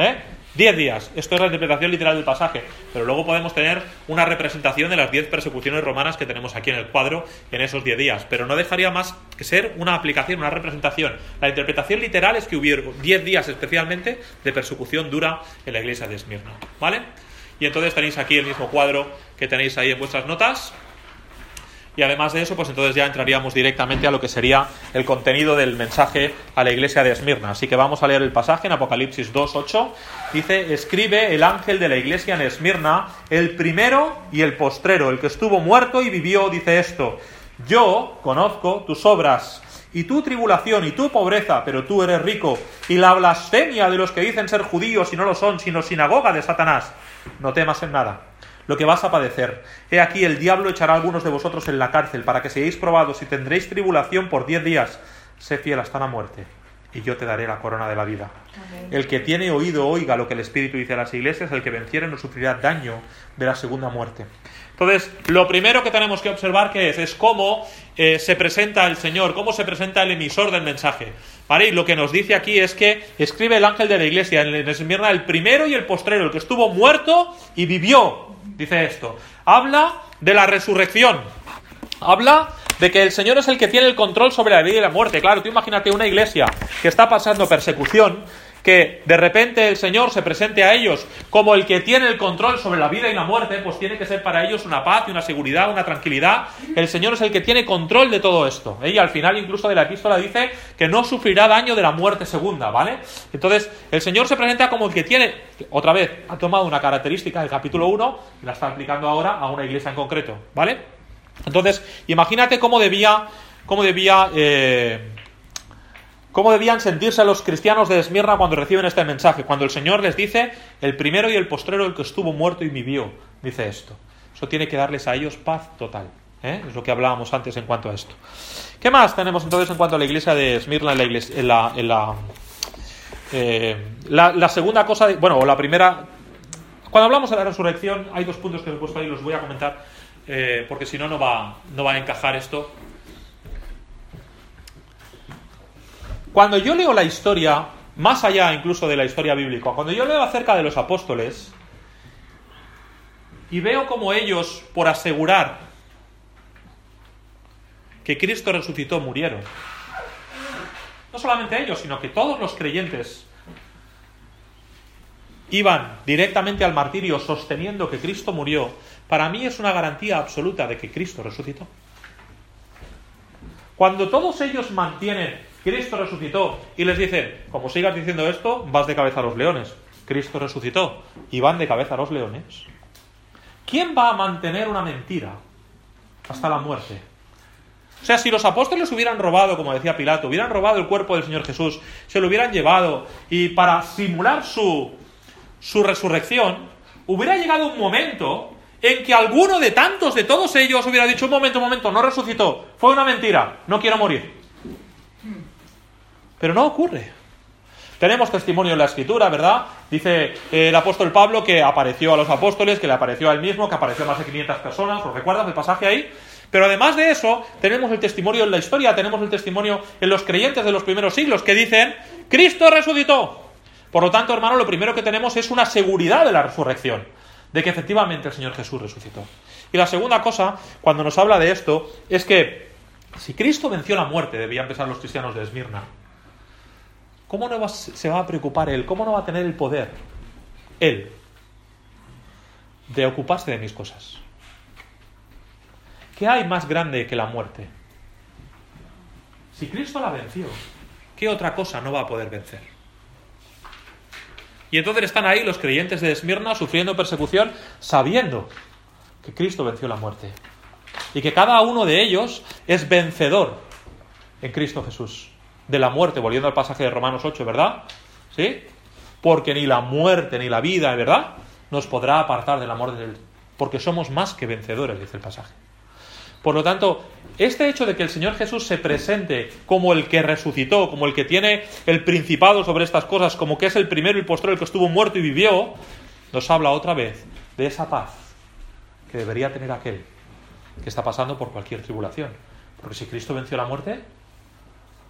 10 días. Esto es la interpretación literal del pasaje. Pero luego podemos tener una representación de las 10 persecuciones romanas que tenemos aquí en el cuadro en esos 10 días. Pero no dejaría más que ser una aplicación, una representación. La interpretación literal es que hubieron 10 días especialmente de persecución dura en la iglesia de Esmirna. ¿Vale? Y entonces tenéis aquí el mismo cuadro que tenéis ahí en vuestras notas. Y además de eso, pues entonces ya entraríamos directamente a lo que sería el contenido del mensaje a la iglesia de Esmirna. Así que vamos a leer el pasaje en Apocalipsis 2:8. Dice: escribe el ángel de la iglesia en Esmirna, el primero y el postrero, el que estuvo muerto y vivió, dice esto: yo conozco tus obras y tu tribulación y tu pobreza, pero tú eres rico, y la blasfemia de los que dicen ser judíos y no lo son, sino sinagoga de Satanás. No temas en nada lo que vas a padecer. He aquí, el diablo echará a algunos de vosotros en la cárcel, para que seáis probados y tendréis tribulación por 10 días. Sé fiel hasta la muerte, y yo te daré la corona de la vida. Amén. El que tiene oído, oiga lo que el Espíritu dice a las iglesias. El que venciere no sufrirá daño de la segunda muerte. Entonces, lo primero que tenemos que observar que es cómo se presenta el Señor, cómo se presenta el emisor del mensaje. ¿Vale? Y lo que nos dice aquí es que escribe el ángel de la iglesia en Esmirna, el primero y el postrero, el que estuvo muerto y vivió. Dice esto. Habla de la resurrección. Habla de que el Señor es el que tiene el control sobre la vida y la muerte. Claro, tú imagínate una iglesia que está pasando persecución, que de repente el Señor se presente a ellos como el que tiene el control sobre la vida y la muerte, pues tiene que ser para ellos una paz y una seguridad, una tranquilidad. El Señor es el que tiene control de todo esto. Y al final incluso de la epístola dice que no sufrirá daño de la muerte segunda, ¿vale? Entonces, el Señor se presenta como el que tiene, otra vez, ha tomado una característica del capítulo 1 y la está aplicando ahora a una iglesia en concreto, ¿vale? Entonces, imagínate cómo debían sentirse los cristianos de Esmirna cuando reciben este mensaje, cuando el Señor les dice: el primero y el postrero, el que estuvo muerto y vivió, dice esto. Eso tiene que darles a ellos paz total, ¿eh? Es lo que hablábamos antes en cuanto a esto. ¿Qué más tenemos entonces en cuanto a la iglesia de Esmirna? La segunda cosa, o la primera. Cuando hablamos de la resurrección, hay 2 puntos que he puesto ahí, los voy a comentar, porque si no, no va a encajar esto. Cuando yo leo la historia, más allá incluso de la historia bíblica, cuando yo leo acerca de los apóstoles y veo cómo ellos, por asegurar que Cristo resucitó, murieron, no solamente ellos, sino que todos los creyentes iban directamente al martirio sosteniendo que Cristo murió, para mí es una garantía absoluta de que Cristo resucitó. Cuando todos ellos mantienen Cristo resucitó y les dicen: como sigas diciendo esto, vas de cabeza a los leones. Cristo resucitó y van de cabeza a los leones. ¿Quién va a mantener una mentira hasta la muerte? O sea, si los apóstoles hubieran robado, como decía Pilato, hubieran robado el cuerpo del Señor Jesús, se lo hubieran llevado y para simular su resurrección, hubiera llegado un momento en que alguno de todos ellos hubiera dicho: un momento, no resucitó, fue una mentira, no quiero morir. Pero no ocurre. Tenemos testimonio en la Escritura, ¿verdad? Dice el apóstol Pablo que apareció a los apóstoles, que le apareció a él mismo, que apareció a más de 500 personas. ¿Os recuerdas el pasaje ahí? Pero además de eso, tenemos el testimonio en la historia, tenemos el testimonio en los creyentes de los primeros siglos que dicen: Cristo resucitó. Por lo tanto, hermano, lo primero que tenemos es una seguridad de la resurrección, de que efectivamente el Señor Jesús resucitó. Y la segunda cosa, cuando nos habla de esto, es que si Cristo venció la muerte, debían pensar los cristianos de Esmirna, ¿cómo no se va a preocupar Él? ¿Cómo no va a tener el poder Él de ocuparse de mis cosas? ¿Qué hay más grande que la muerte? Si Cristo la venció, ¿qué otra cosa no va a poder vencer? Y entonces están ahí los creyentes de Esmirna sufriendo persecución, sabiendo que Cristo venció la muerte y que cada uno de ellos es vencedor en Cristo Jesús de la muerte, volviendo al pasaje de Romanos 8, ¿verdad? ¿Sí? Porque ni la muerte ni la vida, ¿verdad?, nos podrá apartar del amor de Él, porque somos más que vencedores, dice el pasaje. Por lo tanto, este hecho de que el Señor Jesús se presente como el que resucitó, como el que tiene el principado sobre estas cosas, como que es el primero y el postrero, el que estuvo muerto y vivió, nos habla otra vez de esa paz que debería tener aquel que está pasando por cualquier tribulación. Porque si Cristo venció la muerte,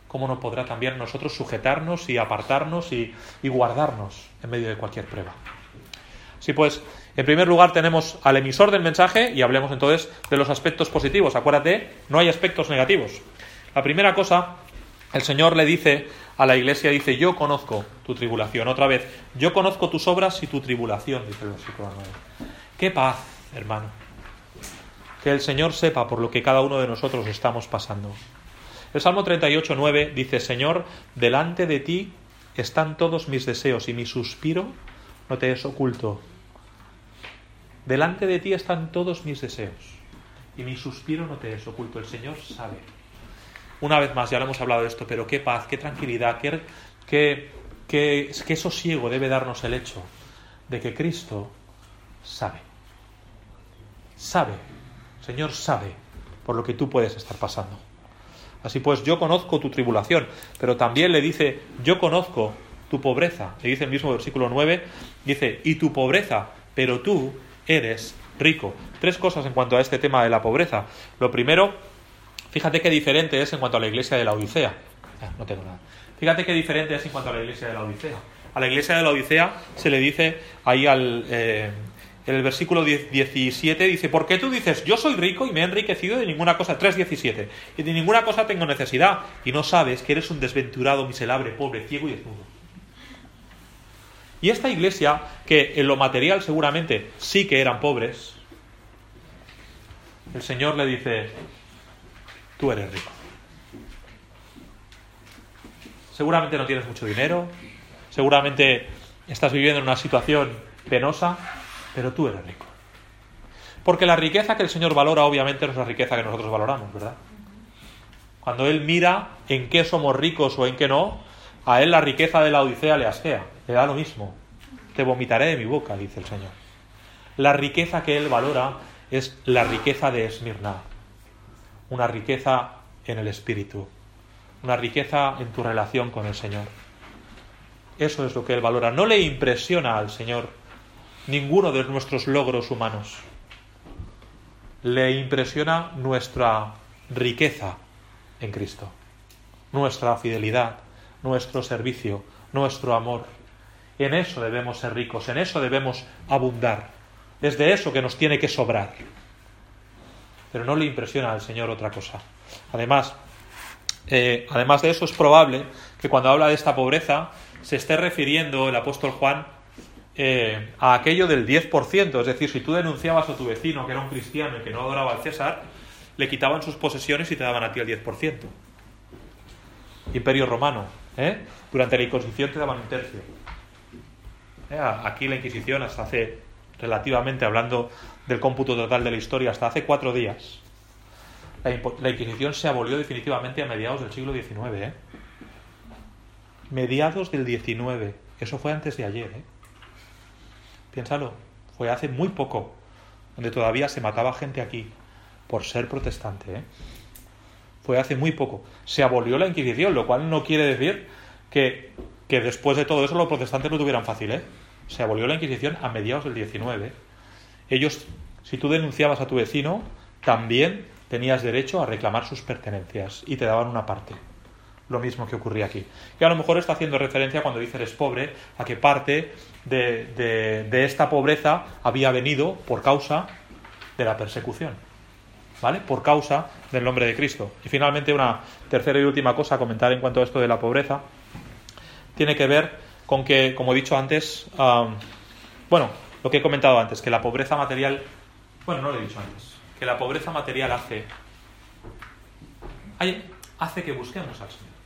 ¿cómo no podrá también nosotros sujetarnos y apartarnos y guardarnos en medio de cualquier prueba? Así pues, en primer lugar tenemos al emisor del mensaje y hablemos entonces de los aspectos positivos. Acuérdate, no hay aspectos negativos. La primera cosa, el Señor le dice a la iglesia, dice, yo conozco tu tribulación. Otra vez, yo conozco tus obras y tu tribulación, dice el versículo 9. ¡Qué paz, hermano! Que el Señor sepa por lo que cada uno de nosotros estamos pasando. El Salmo 38, 9 dice, Señor, delante de ti están todos mis deseos y mi suspiro no te es oculto. Delante de ti están todos mis deseos y mi suspiro no te es oculto. El Señor sabe. Una vez más, ya lo hemos hablado de esto, pero qué paz, qué tranquilidad, qué sosiego debe darnos el hecho de que Cristo sabe. Sabe. El Señor sabe por lo que tú puedes estar pasando. Así pues, yo conozco tu tribulación, pero también le dice, yo conozco tu pobreza. Le dice el mismo versículo 9, dice, y tu pobreza, pero tú eres rico. Tres cosas en cuanto a este tema de la pobreza. Lo primero, fíjate qué diferente es en cuanto a la iglesia de la Odisea. No tengo nada. Fíjate qué diferente es en cuanto a la iglesia de la Odisea. A la iglesia de la Odisea se le dice ahí en el versículo 17 dice, ¿por qué tú dices, yo soy rico y me he enriquecido de ninguna cosa? 3:17. Y de ninguna cosa tengo necesidad. Y no sabes que eres un desventurado, miserable, pobre, ciego y desnudo. Y esta iglesia, que en lo material seguramente sí que eran pobres, el Señor le dice, tú eres rico. Seguramente no tienes mucho dinero, seguramente estás viviendo en una situación penosa, pero tú eres rico. Porque la riqueza que el Señor valora obviamente no es la riqueza que nosotros valoramos, ¿verdad? Cuando Él mira en qué somos ricos o en qué no, a Él la riqueza de la Odisea le asquea, le da lo mismo. Te vomitaré de mi boca, dice el Señor. La riqueza que Él valora es la riqueza de Esmirna, una riqueza en el espíritu, una riqueza en tu relación con el Señor. Eso es lo que Él valora. No le impresiona al Señor ninguno de nuestros logros humanos. Le impresiona nuestra riqueza en Cristo, nuestra fidelidad, nuestro servicio, nuestro amor. En eso debemos ser ricos, en eso debemos abundar. Es de eso que nos tiene que sobrar. Pero no le impresiona al Señor otra cosa. Además de eso, es probable que cuando habla de esta pobreza se esté refiriendo el apóstol Juan a aquello del 10%. Es decir, si tú denunciabas a tu vecino que era un cristiano y que no adoraba al César, le quitaban sus posesiones y te daban a ti el 10%. Imperio romano. Durante la Inquisición te daban un tercio. Aquí la Inquisición, hasta hace, relativamente hablando del cómputo total de la historia, hasta hace 4 días, la Inquisición se abolió definitivamente a mediados del siglo XIX. Mediados del XIX. Eso fue antes de ayer. Piénsalo. Fue hace muy poco, donde todavía se mataba gente aquí por ser protestante. Fue hace muy poco. Se abolió la Inquisición, lo cual no quiere decir que después de todo eso los protestantes lo tuvieran fácil. Se abolió la Inquisición a mediados del 19. Ellos, si tú denunciabas a tu vecino, también tenías derecho a reclamar sus pertenencias y te daban una parte. Lo mismo que ocurría aquí. Y a lo mejor está haciendo referencia, cuando dice eres pobre, a que parte de esta pobreza había venido por causa de la persecución, ¿vale? Por causa del nombre de Cristo. Y finalmente, una tercera y última cosa a comentar en cuanto a esto de la pobreza tiene que ver con que, como he dicho antes, lo que he comentado antes, que la pobreza material, no lo he dicho antes, que la pobreza material hace que busquemos al Señor.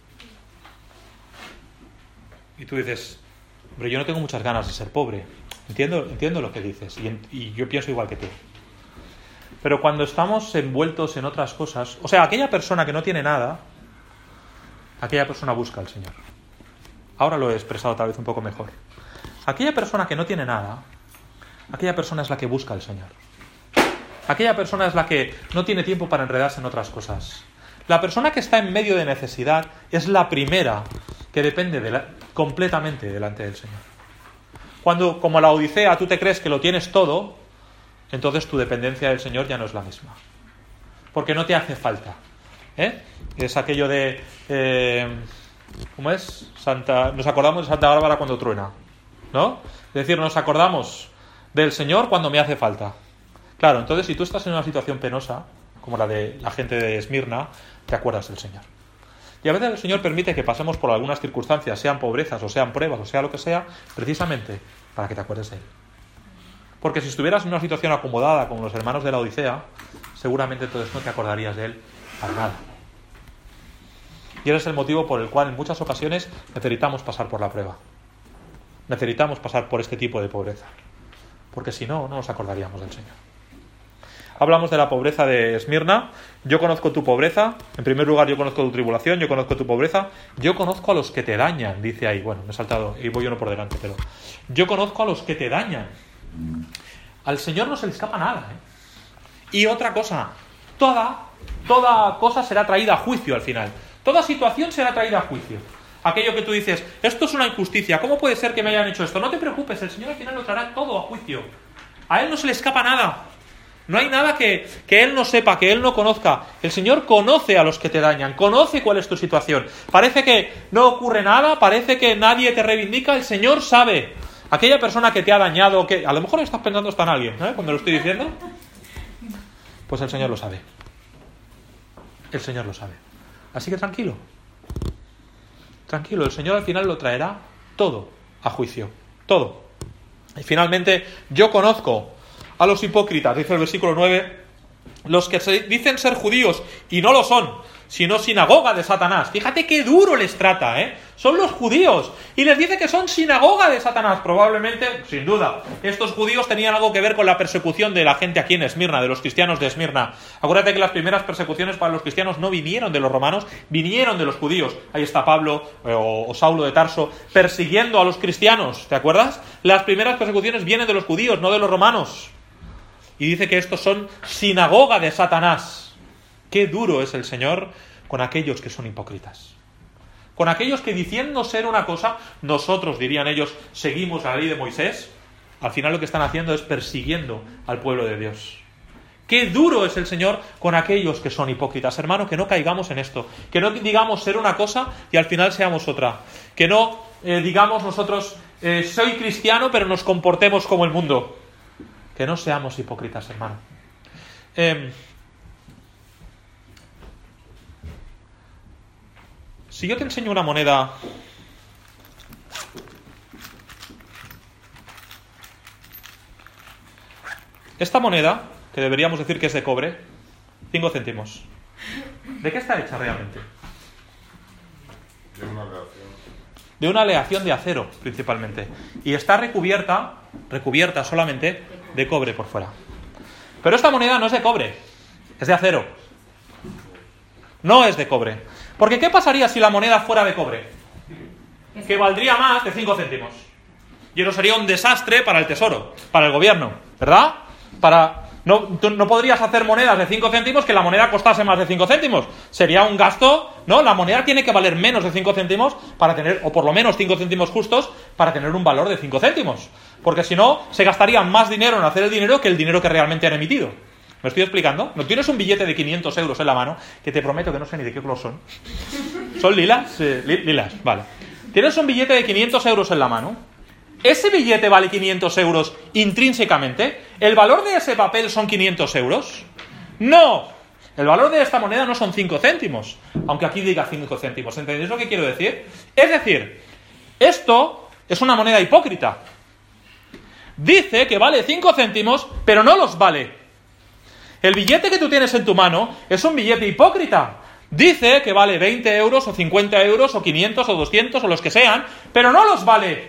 Y tú dices, hombre, yo no tengo muchas ganas de ser pobre. Entiendo lo que dices y yo pienso igual que tú. Pero cuando estamos envueltos en otras cosas, o sea, aquella persona que no tiene nada, aquella persona busca al Señor. Ahora lo he expresado tal vez un poco mejor. Aquella persona que no tiene nada, aquella persona es la que busca al Señor. Aquella persona es la que no tiene tiempo para enredarse en otras cosas. La persona que está en medio de necesidad es la primera que depende completamente delante del Señor. Cuando, como la Odisea, tú te crees que lo tienes todo, entonces tu dependencia del Señor ya no es la misma. Porque no te hace falta. Es aquello de... ¿cómo es? Nos acordamos de Santa Bárbara cuando truena, ¿no? Es decir, nos acordamos del Señor cuando me hace falta. Claro, entonces si tú estás en una situación penosa, como la de la gente de Esmirna, te acuerdas del Señor. Y a veces el Señor permite que pasemos por algunas circunstancias, sean pobrezas, o sean pruebas, o sea lo que sea, precisamente para que te acuerdes de Él. Porque si estuvieras en una situación acomodada como los hermanos de la Odisea, seguramente entonces no te acordarías de Él para nada. Y ese es el motivo por el cual en muchas ocasiones necesitamos pasar por la prueba. Necesitamos pasar por este tipo de pobreza. Porque si no, no nos acordaríamos del Señor. Hablamos de la pobreza de Esmirna. Yo conozco tu pobreza. En primer lugar, yo conozco tu tribulación, yo conozco tu pobreza. Yo conozco a los que te dañan, dice ahí. Bueno, me he saltado y voy uno por delante, pero yo conozco a los que te dañan. Al Señor no se le escapa nada, Y otra cosa, toda cosa será traída a juicio al final. Toda situación será traída a juicio. Aquello que tú dices, esto es una injusticia, ¿cómo puede ser que me hayan hecho esto? No te preocupes, el Señor al final lo traerá todo a juicio. A Él no se le escapa nada. No hay nada que Él no sepa, que Él no conozca. El Señor conoce a los que te dañan, conoce cuál es tu situación. Parece que no ocurre nada, parece que nadie te reivindica, el Señor sabe. Aquella persona que te ha dañado, que a lo mejor estás pensando está en alguien, cuando lo estoy diciendo, pues el Señor lo sabe. El Señor lo sabe. Así que tranquilo. Tranquilo, el Señor al final lo traerá todo a juicio. Todo. Y finalmente, yo conozco a los hipócritas, dice el versículo 9, los que dicen ser judíos y no lo son, sino sinagoga de Satanás. Fíjate qué duro les trata, Son los judíos. Y les dice que son sinagoga de Satanás. Probablemente, sin duda, estos judíos tenían algo que ver con la persecución de la gente aquí en Esmirna, de los cristianos de Esmirna. Acuérdate que las primeras persecuciones para los cristianos no vinieron de los romanos, vinieron de los judíos. Ahí está Pablo o Saulo de Tarso persiguiendo a los cristianos, ¿te acuerdas? Las primeras persecuciones vienen de los judíos, no de los romanos. Y dice que estos son sinagoga de Satanás. Qué duro es el Señor con aquellos que son hipócritas. Con aquellos que diciendo ser una cosa, nosotros, dirían ellos, seguimos la ley de Moisés. Al final lo que están haciendo es persiguiendo al pueblo de Dios. Qué duro es el Señor con aquellos que son hipócritas. Hermano, que no caigamos en esto. Que no digamos ser una cosa y al final seamos otra. Que no digamos nosotros, soy cristiano, pero nos comportemos como el mundo. Que no seamos hipócritas, hermano. Si yo te enseño una moneda, esta moneda, que deberíamos decir que es de cobre, 5 céntimos, ¿de qué está hecha realmente? De una aleación de acero, principalmente. Y está recubierta solamente de cobre por fuera. Pero esta moneda no es de cobre, es de acero. No es de cobre. Porque ¿qué pasaría si la moneda fuera de cobre? Que valdría más de 5 céntimos. Y eso sería un desastre para el tesoro, para el gobierno, ¿verdad? Tú no podrías hacer monedas de 5 céntimos que la moneda costase más de 5 céntimos. Sería un gasto, ¿no? La moneda tiene que valer menos de 5 céntimos para tener, o por lo menos 5 céntimos justos, para tener un valor de 5 céntimos. Porque si no, se gastaría más dinero en hacer el dinero que el dinero que realmente han emitido. ¿Me estoy explicando? ¿No tienes un billete de 500 euros en la mano? Que te prometo que no sé ni de qué color son. ¿Son lilas? Lilas, vale. Tienes un billete de 500 euros en la mano. ¿Ese billete vale 500 euros intrínsecamente? ¿El valor de ese papel son 500 euros? ¡No! El valor de esta moneda no son 5 céntimos. Aunque aquí diga 5 céntimos. ¿Entendéis lo que quiero decir? Es decir, esto es una moneda hipócrita. Dice que vale 5 céntimos, pero no los vale. El billete que tú tienes en tu mano es un billete hipócrita. Dice que vale 20 euros o 50 euros o 500 o 200 o los que sean, pero no los vale.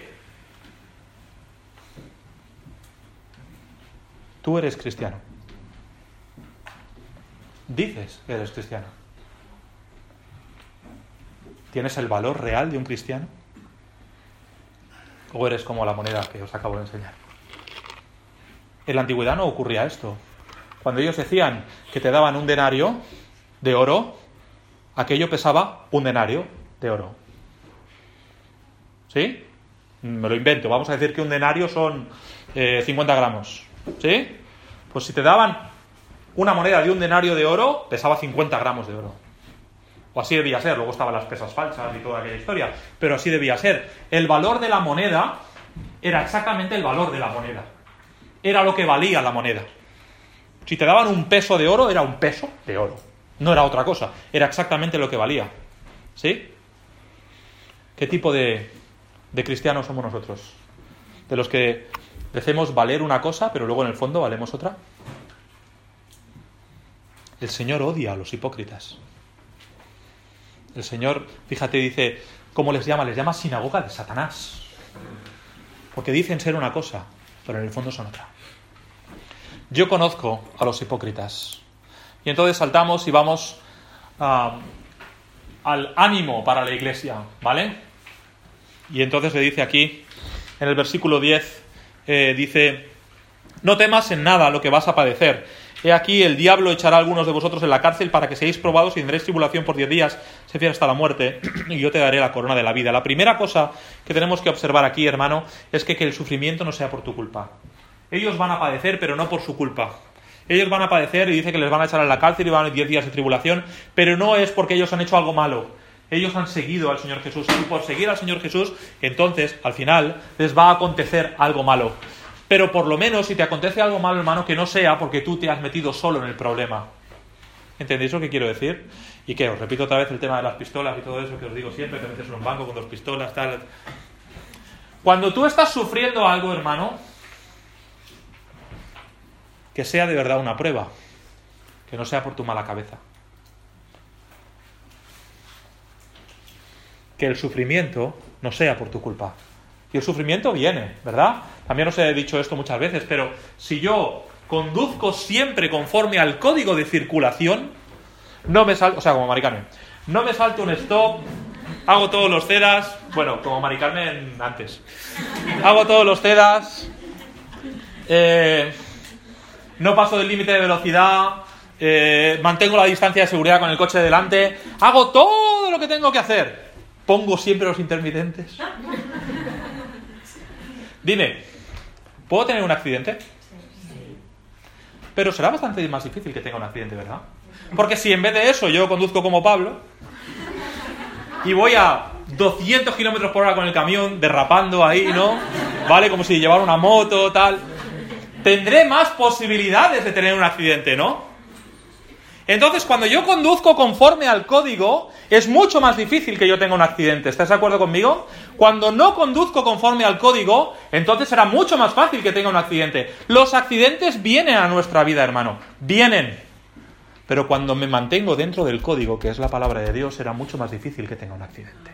Tú eres cristiano. Dices que eres cristiano. ¿Tienes el valor real de un cristiano? ¿O eres como la moneda que os acabo de enseñar? En la antigüedad no ocurría esto. Cuando ellos decían que te daban un denario de oro, aquello pesaba un denario de oro. ¿Sí? Me lo invento. Vamos a decir que un denario son 50 gramos. ¿Sí? Pues si te daban una moneda de un denario de oro, pesaba 50 gramos de oro. O así debía ser, luego estaban las pesas falsas y toda aquella historia, pero así debía ser. El valor de la moneda era exactamente el valor de la moneda. Era lo que valía la moneda. Si te daban un peso de oro, era un peso de oro. No era otra cosa, era exactamente lo que valía. ¿Sí? ¿Qué tipo de cristianos somos nosotros? ¿De los que decimos valer una cosa, pero luego en el fondo valemos otra? El Señor odia a los hipócritas. El Señor, fíjate, dice, ¿cómo les llama? Les llama sinagoga de Satanás. Porque dicen ser una cosa, pero en el fondo son otra. Yo conozco a los hipócritas. Y entonces saltamos y vamos al ánimo para la iglesia, ¿vale? Y entonces le dice aquí, en el versículo 10, dice, no temas en nada lo que vas a padecer. He aquí, el diablo echará a algunos de vosotros en la cárcel para que seáis probados y tendréis tribulación por 10 días, se fiel hasta la muerte, y yo te daré la corona de la vida. La primera cosa que tenemos que observar aquí, hermano, es que el sufrimiento no sea por tu culpa. Ellos van a padecer, pero no por su culpa. Ellos van a padecer y dice que les van a echar en la cárcel y van a 10 días de tribulación, pero no es porque ellos han hecho algo malo. Ellos han seguido al Señor Jesús, y por seguir al Señor Jesús, entonces, al final, les va a acontecer algo malo. Pero por lo menos, si te acontece algo malo, hermano, que no sea porque tú te has metido solo en el problema. ¿Entendéis lo que quiero decir? Y que os repito otra vez el tema de las pistolas y todo eso que os digo siempre, te metes en un banco con 2 pistolas, tal. Cuando tú estás sufriendo algo, hermano, que sea de verdad una prueba, que no sea por tu mala cabeza. Que el sufrimiento no sea por tu culpa. Y el sufrimiento viene, ¿verdad? También os he dicho esto muchas veces, pero si yo conduzco siempre conforme al código de circulación, no me salto, o sea, como Mari Carmen, no me salto un stop, hago todos los CEDAS, bueno, como Mari Carmen antes, hago todos los CEDAS, no paso del límite de velocidad, mantengo la distancia de seguridad con el coche de delante, hago todo lo que tengo que hacer, pongo siempre los intermitentes. Dime, ¿puedo tener un accidente? Pero será bastante más difícil que tenga un accidente, ¿verdad? Porque si en vez de eso yo conduzco como Pablo y voy a 200 kilómetros por hora con el camión, derrapando ahí, ¿no? ¿Vale? Como si llevara una moto, tal. Tendré más posibilidades de tener un accidente, ¿no? Entonces, cuando yo conduzco conforme al código, es mucho más difícil que yo tenga un accidente. ¿Estás de acuerdo conmigo? Cuando no conduzco conforme al código, entonces será mucho más fácil que tenga un accidente. Los accidentes vienen a nuestra vida, hermano. Vienen. Pero cuando me mantengo dentro del código, que es la palabra de Dios, será mucho más difícil que tenga un accidente.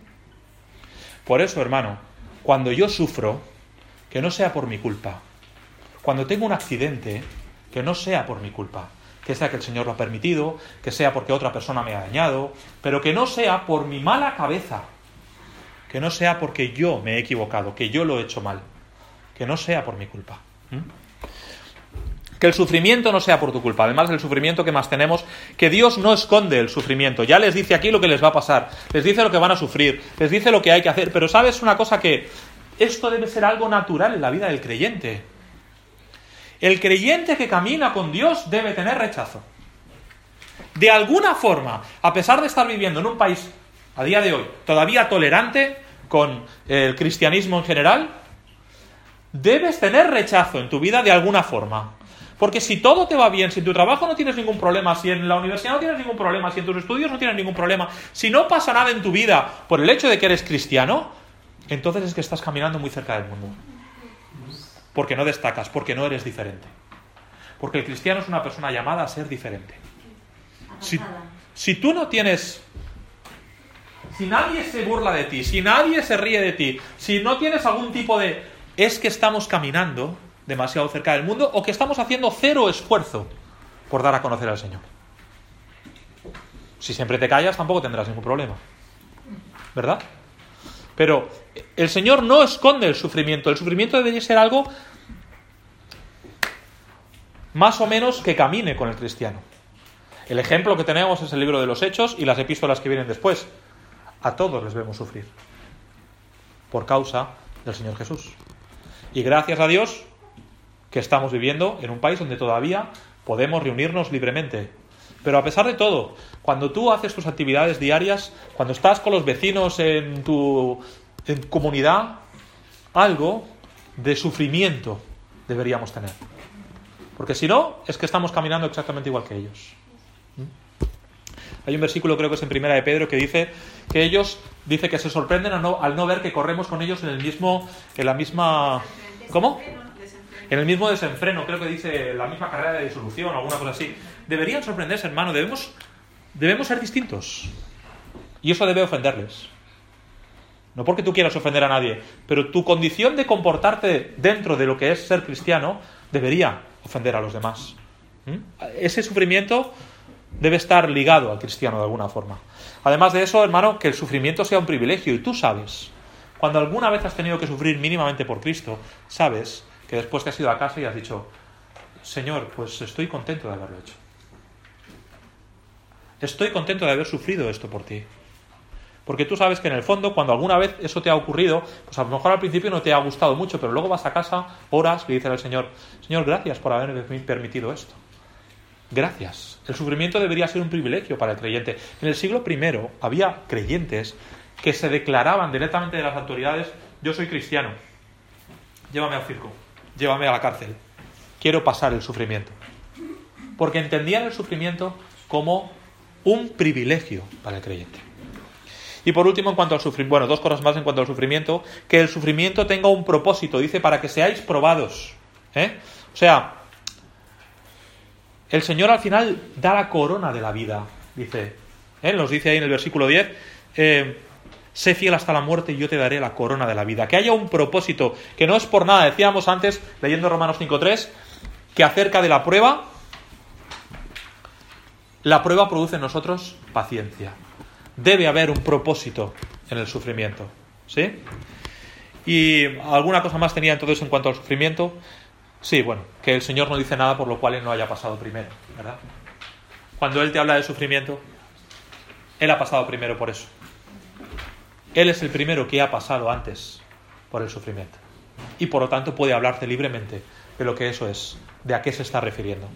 Por eso, hermano, cuando yo sufro, que no sea por mi culpa. Cuando tengo un accidente, que no sea por mi culpa. Que sea que el Señor lo ha permitido, que sea porque otra persona me ha dañado, pero que no sea por mi mala cabeza, que no sea porque yo me he equivocado, que yo lo he hecho mal, que no sea por mi culpa. Que el sufrimiento no sea por tu culpa. Además, el sufrimiento que más tenemos, que Dios no esconde el sufrimiento. Ya les dice aquí lo que les va a pasar, les dice lo que van a sufrir, les dice lo que hay que hacer, pero ¿sabes una cosa? Que esto debe ser algo natural en la vida del creyente. El creyente que camina con Dios debe tener rechazo. De alguna forma, a pesar de estar viviendo en un país, a día de hoy, todavía tolerante con el cristianismo en general, debes tener rechazo en tu vida de alguna forma. Porque si todo te va bien, si en tu trabajo no tienes ningún problema, si en la universidad no tienes ningún problema, si en tus estudios no tienes ningún problema, si no pasa nada en tu vida por el hecho de que eres cristiano, entonces es que estás caminando muy cerca del mundo. Porque no destacas, porque no eres diferente. Porque el cristiano es una persona llamada a ser diferente. Si tú no tienes... Si nadie se burla de ti, si nadie se ríe de ti, si no tienes algún tipo de... Es que estamos caminando demasiado cerca del mundo o que estamos haciendo cero esfuerzo por dar a conocer al Señor. Si siempre te callas, tampoco tendrás ningún problema. ¿Verdad? Pero el Señor no esconde el sufrimiento. El sufrimiento debe ser algo más o menos que camine con el cristiano. El ejemplo que tenemos es el libro de los Hechos y las epístolas que vienen después. A todos les vemos sufrir por causa del Señor Jesús. Y gracias a Dios que estamos viviendo en un país donde todavía podemos reunirnos libremente. Pero a pesar de todo, cuando tú haces tus actividades diarias, cuando estás con los vecinos en tu comunidad, algo de sufrimiento deberíamos tener. Porque si no, es que estamos caminando exactamente igual que ellos. Hay un versículo, creo que es en Primera de Pedro, que dice que ellos, dice que se sorprenden al no ver que corremos con ellos en la misma... ¿Cómo? En el mismo desenfreno, creo que dice la misma carrera de disolución o alguna cosa así. Deberían sorprenderse, hermano, debemos ser distintos. Y eso debe ofenderles. No porque tú quieras ofender a nadie, pero tu condición de comportarte dentro de lo que es ser cristiano debería ofender a los demás. Ese sufrimiento debe estar ligado al cristiano de alguna forma. Además de eso, hermano, que el sufrimiento sea un privilegio. Y tú sabes, cuando alguna vez has tenido que sufrir mínimamente por Cristo, sabes que después te has ido a casa y has dicho: Señor, pues estoy contento de haberlo hecho. Estoy contento de haber sufrido esto por ti. Porque tú sabes que en el fondo, cuando alguna vez eso te ha ocurrido, pues a lo mejor al principio no te ha gustado mucho, pero luego vas a casa, oras, le dices al Señor: Señor, gracias por haberme permitido esto. Gracias. El sufrimiento debería ser un privilegio para el creyente. En el siglo I había creyentes que se declaraban directamente de las autoridades: yo soy cristiano, llévame al circo, llévame a la cárcel, quiero pasar el sufrimiento. Porque entendían el sufrimiento como un privilegio para el creyente. Y por último, en cuanto al sufrimiento, dos cosas más en cuanto al sufrimiento: que el sufrimiento tenga un propósito, dice, para que seáis probados. O sea, el Señor al final da la corona de la vida, dice. Nos dice ahí en el versículo 10, sé fiel hasta la muerte y yo te daré la corona de la vida. Que haya un propósito, que no es por nada. Decíamos antes, leyendo Romanos 5:3, que acerca de la prueba produce en nosotros paciencia. Debe haber un propósito en el sufrimiento, ¿sí? Y alguna cosa más tenía entonces en cuanto al sufrimiento. Sí, bueno, que el Señor no dice nada por lo cual Él no haya pasado primero, ¿verdad? Cuando Él te habla de sufrimiento, Él ha pasado primero por eso. Él es el primero que ha pasado antes por el sufrimiento. Y por lo tanto puede hablarte libremente de lo que eso es, de a qué se está refiriendo.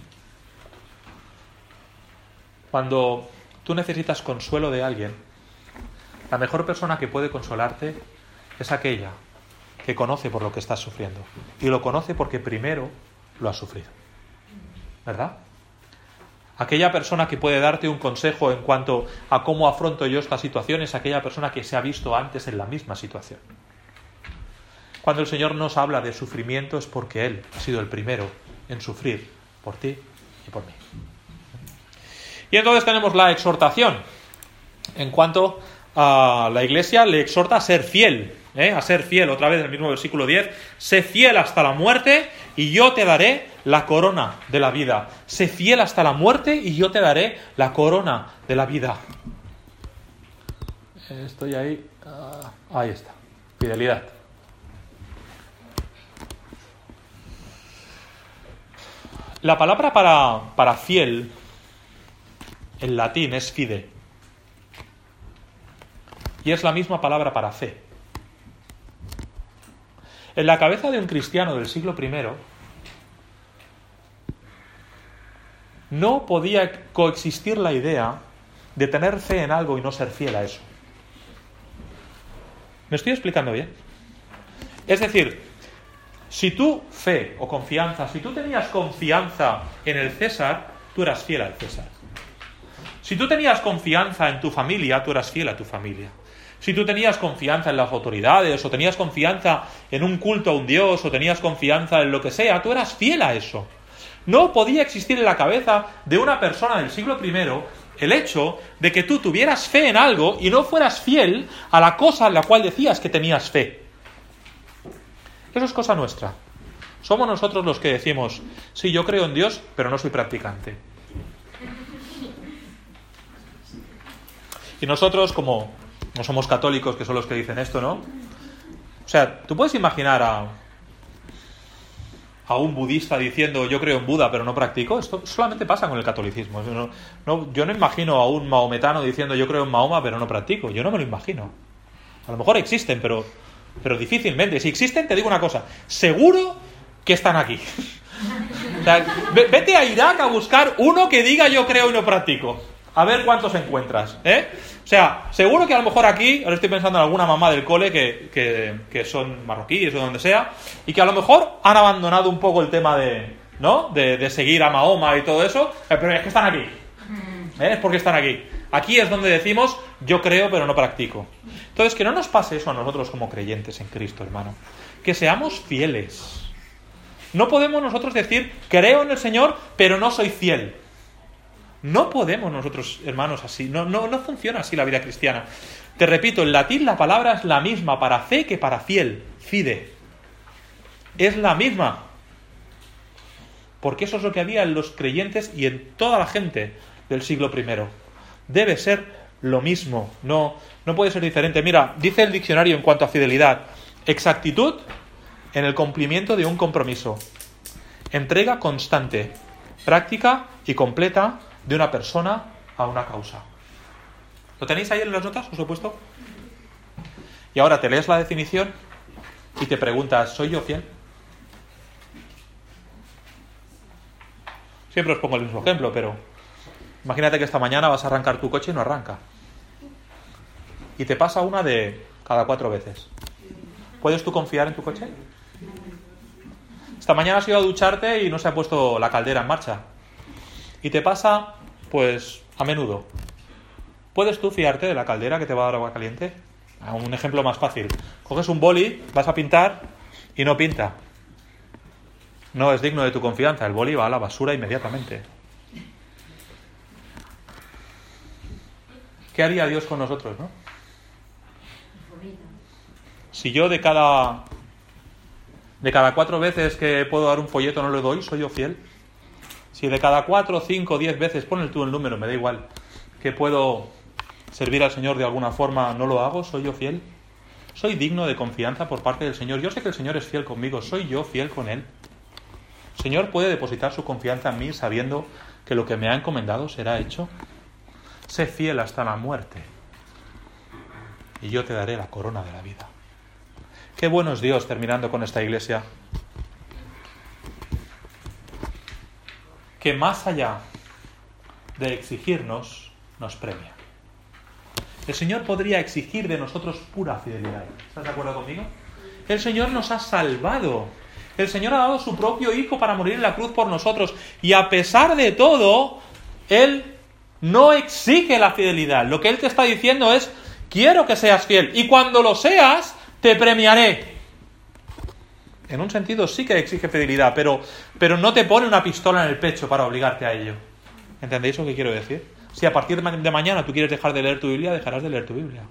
Cuando tú necesitas consuelo de alguien, la mejor persona que puede consolarte es aquella que conoce por lo que estás sufriendo. Y lo conoce porque primero lo has sufrido. ¿Verdad? Aquella persona que puede darte un consejo en cuanto a cómo afronto yo esta situación es aquella persona que se ha visto antes en la misma situación. Cuando el Señor nos habla de sufrimiento es porque Él ha sido el primero en sufrir por ti y por mí. Y entonces tenemos la exhortación. En cuanto a la Iglesia, le exhorta a ser fiel. A ser fiel, otra vez en el mismo versículo 10. Sé fiel hasta la muerte y yo te daré la corona de la vida. Sé fiel hasta la muerte y yo te daré la corona de la vida. Estoy ahí. Ahí está. Fidelidad. La palabra para fiel en latín es fide. Y es la misma palabra para fe. En la cabeza de un cristiano del siglo I no podía coexistir la idea de tener fe en algo y no ser fiel a eso. ¿Me estoy explicando bien? Es decir, si tú fe o confianza, si tú tenías confianza en el César, tú eras fiel al César. Si tú tenías confianza en tu familia, tú eras fiel a tu familia. Si tú tenías confianza en las autoridades, o tenías confianza en un culto a un dios, o tenías confianza en lo que sea, tú eras fiel a eso. No podía existir en la cabeza de una persona del siglo I el hecho de que tú tuvieras fe en algo y no fueras fiel a la cosa en la cual decías que tenías fe. Eso es cosa nuestra. Somos nosotros los que decimos: sí, yo creo en Dios, pero no soy practicante. Y nosotros, como no somos católicos, que son los que dicen esto, ¿no? O sea, tú puedes imaginar a un budista diciendo: yo creo en Buda, pero no practico. Esto solamente pasa con el catolicismo. Yo no imagino a un maometano diciendo: yo creo en Mahoma, pero no practico. Yo no me lo imagino. A lo mejor existen, pero difícilmente. Si existen, te digo una cosa: seguro que están aquí. O sea, vete a Irak a buscar uno que diga yo creo y no practico. A ver cuántos encuentras, ¿eh? O sea, seguro que a lo mejor aquí, ahora estoy pensando en alguna mamá del cole que son marroquíes o donde sea, y que a lo mejor han abandonado un poco el tema de, ¿no? De seguir a Mahoma y todo eso, pero es que están aquí. Es porque están aquí. Aquí es donde decimos yo creo pero no practico. Entonces, que no nos pase eso a nosotros como creyentes en Cristo, hermano. Que seamos fieles. No podemos nosotros decir creo en el Señor pero no soy fiel. No podemos nosotros, hermanos, así. No funciona así la vida cristiana. Te repito, en latín la palabra es la misma para fe que para fiel. Fide. Es la misma. Porque eso es lo que había en los creyentes y en toda la gente del siglo I. Debe ser lo mismo. No puede ser diferente. Mira, dice el diccionario en cuanto a fidelidad: exactitud en el cumplimiento de un compromiso. Entrega constante, práctica y completa de una persona a una causa. ¿Lo tenéis ahí en las notas? ¿Os lo he puesto? Y ahora te lees la definición y te preguntas, ¿soy yo fiel? Siempre os pongo el mismo ejemplo, pero imagínate que esta mañana vas a arrancar tu coche y no arranca. Y te pasa una de cada 4 veces. ¿Puedes tú confiar en tu coche? Esta mañana has ido a ducharte y no se ha puesto la caldera en marcha. Y te pasa, pues, a menudo. ¿Puedes tú fiarte de la caldera que te va a dar agua caliente? Un ejemplo más fácil. Coges un boli, vas a pintar y no pinta. No es digno de tu confianza. El boli va a la basura inmediatamente. ¿Qué haría Dios con nosotros, no? Si yo de cada 4 veces que puedo dar un folleto no le doy, ¿soy yo fiel? Si de cada 4, 5, 10 veces, ponle tú el número, me da igual, que puedo servir al Señor de alguna forma, no lo hago, ¿soy yo fiel? ¿Soy digno de confianza por parte del Señor? Yo sé que el Señor es fiel conmigo, ¿soy yo fiel con Él? ¿El Señor puede depositar su confianza en mí sabiendo que lo que me ha encomendado será hecho? Sé fiel hasta la muerte y yo te daré la corona de la vida. Qué bueno es Dios, terminando con esta iglesia, que más allá de exigirnos, nos premia. El Señor podría exigir de nosotros pura fidelidad. ¿Estás de acuerdo conmigo? El Señor nos ha salvado. El Señor ha dado su propio Hijo para morir en la cruz por nosotros. Y a pesar de todo, Él no exige la fidelidad. Lo que Él te está diciendo es, quiero que seas fiel. Y cuando lo seas, te premiaré. En un sentido sí que exige fidelidad, pero no te pone una pistola en el pecho para obligarte a ello. ¿Entendéis lo que quiero decir? Si a partir de mañana tú quieres dejar de leer tu Biblia, dejarás de leer tu Biblia.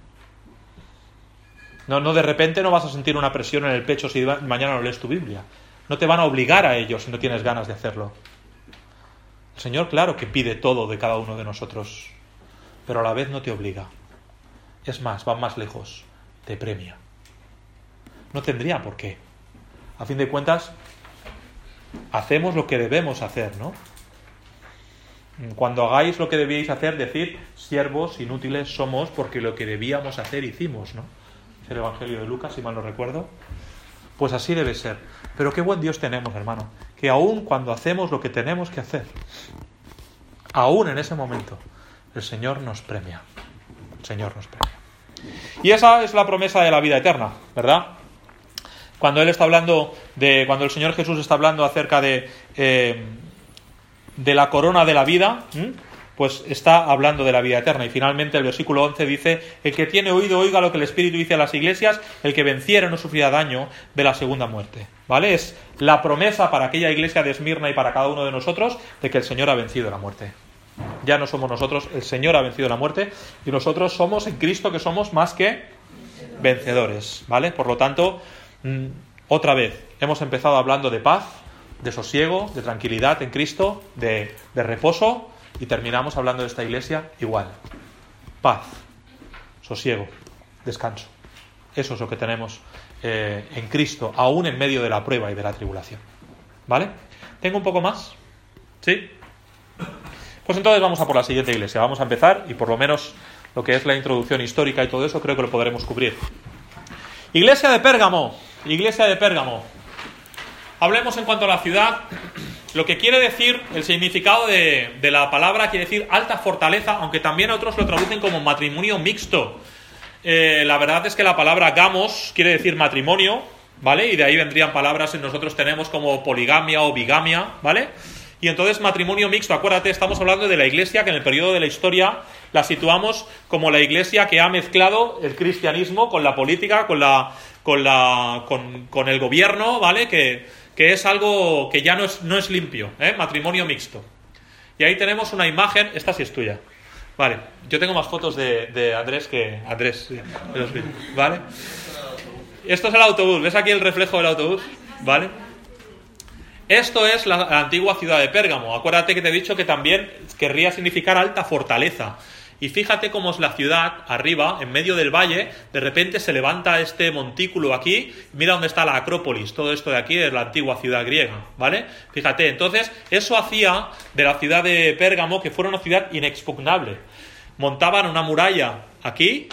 No de repente no vas a sentir una presión en el pecho si mañana no lees tu Biblia. No te van a obligar a ello si no tienes ganas de hacerlo. El Señor, claro que pide todo de cada uno de nosotros, pero a la vez no te obliga. Es más, va más lejos, te premia. No tendría por qué. A fin de cuentas, hacemos lo que debemos hacer, ¿no? Cuando hagáis lo que debíais hacer, decid, siervos inútiles somos porque lo que debíamos hacer hicimos, ¿no? Es el Evangelio de Lucas, si mal no recuerdo. Pues así debe ser. Pero qué buen Dios tenemos, hermano, que aún cuando hacemos lo que tenemos que hacer, aún en ese momento, el Señor nos premia. El Señor nos premia. Y esa es la promesa de la vida eterna, ¿verdad? Cuando Él está hablando cuando el Señor Jesús está hablando acerca de la corona de la vida, pues está hablando de la vida eterna. Y finalmente el versículo 11 dice, el que tiene oído oiga lo que el Espíritu dice a las iglesias, el que venciere no sufrirá daño de la segunda muerte. ¿Vale? Es la promesa para aquella iglesia de Esmirna y para cada uno de nosotros de que el Señor ha vencido la muerte. Ya no somos nosotros, el Señor ha vencido la muerte y nosotros somos en Cristo que somos más que vencedores. ¿Vale? Por lo tanto, otra vez, hemos empezado hablando de paz, de sosiego, de tranquilidad en Cristo, de reposo, y terminamos hablando de esta iglesia igual. Paz, sosiego, descanso. Eso es lo que tenemos en Cristo, aún en medio de la prueba y de la tribulación. ¿Vale? ¿Tengo un poco más? ¿Sí? Pues entonces vamos a por la siguiente iglesia. Vamos a empezar, y por lo menos lo que es la introducción histórica y todo eso creo que lo podremos cubrir. Iglesia de Pérgamo. Iglesia de Pérgamo. Hablemos en cuanto a la ciudad. lo que quiere decir, el significado de la palabra quiere decir alta fortaleza, aunque también otros lo traducen como matrimonio mixto. La verdad es que la palabra gamos quiere decir matrimonio, ¿vale? Y de ahí vendrían palabras que nosotros tenemos como poligamia o bigamia, ¿vale? Y entonces matrimonio mixto, acuérdate, estamos hablando de la iglesia que en el periodo de la historia la situamos como la iglesia que ha mezclado el cristianismo con la política, con el gobierno, ¿vale? Que es algo que ya no es limpio, ¿eh? Matrimonio mixto. Y ahí tenemos una imagen, esta sí es tuya. Vale, yo tengo más fotos de Andrés que Andrés, sí, ¿vale? Esto es el autobús, ¿ves aquí el reflejo del autobús? ¿Vale? Esto es la antigua ciudad de Pérgamo. Acuérdate que te he dicho que también querría significar alta fortaleza. Y fíjate cómo es la ciudad, arriba, en medio del valle, de repente se levanta este montículo aquí, mira dónde está la Acrópolis, todo esto de aquí es la antigua ciudad griega, ¿vale? Fíjate, entonces, eso hacía de la ciudad de Pérgamo que fuera una ciudad inexpugnable. Montaban una muralla aquí,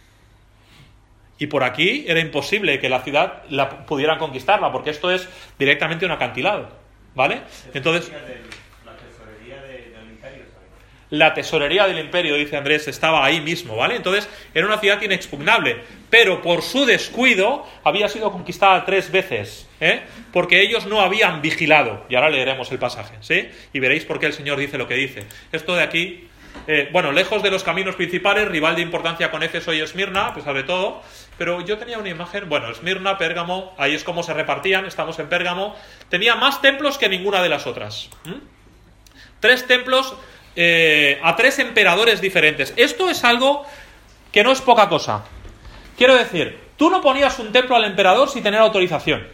y por aquí era imposible que la ciudad pudieran conquistarla, porque esto es directamente un acantilado, ¿vale? Entonces, la tesorería del imperio, dice Andrés, estaba ahí mismo, ¿vale? Entonces, era una ciudad inexpugnable, pero por su descuido había sido conquistada 3 veces, porque ellos no habían vigilado, y ahora leeremos el pasaje, ¿sí? Y veréis por qué el Señor dice lo que dice. Esto de aquí, lejos de los caminos principales, rival de importancia con Éfeso y Esmirna, a pesar de todo, pero yo tenía una imagen, Esmirna, Pérgamo, ahí es como se repartían, estamos en Pérgamo, tenía más templos que ninguna de las otras. 3 templos a 3 emperadores diferentes. Esto es algo que no es poca cosa. Quiero decir, tú no ponías un templo al emperador sin tener autorización.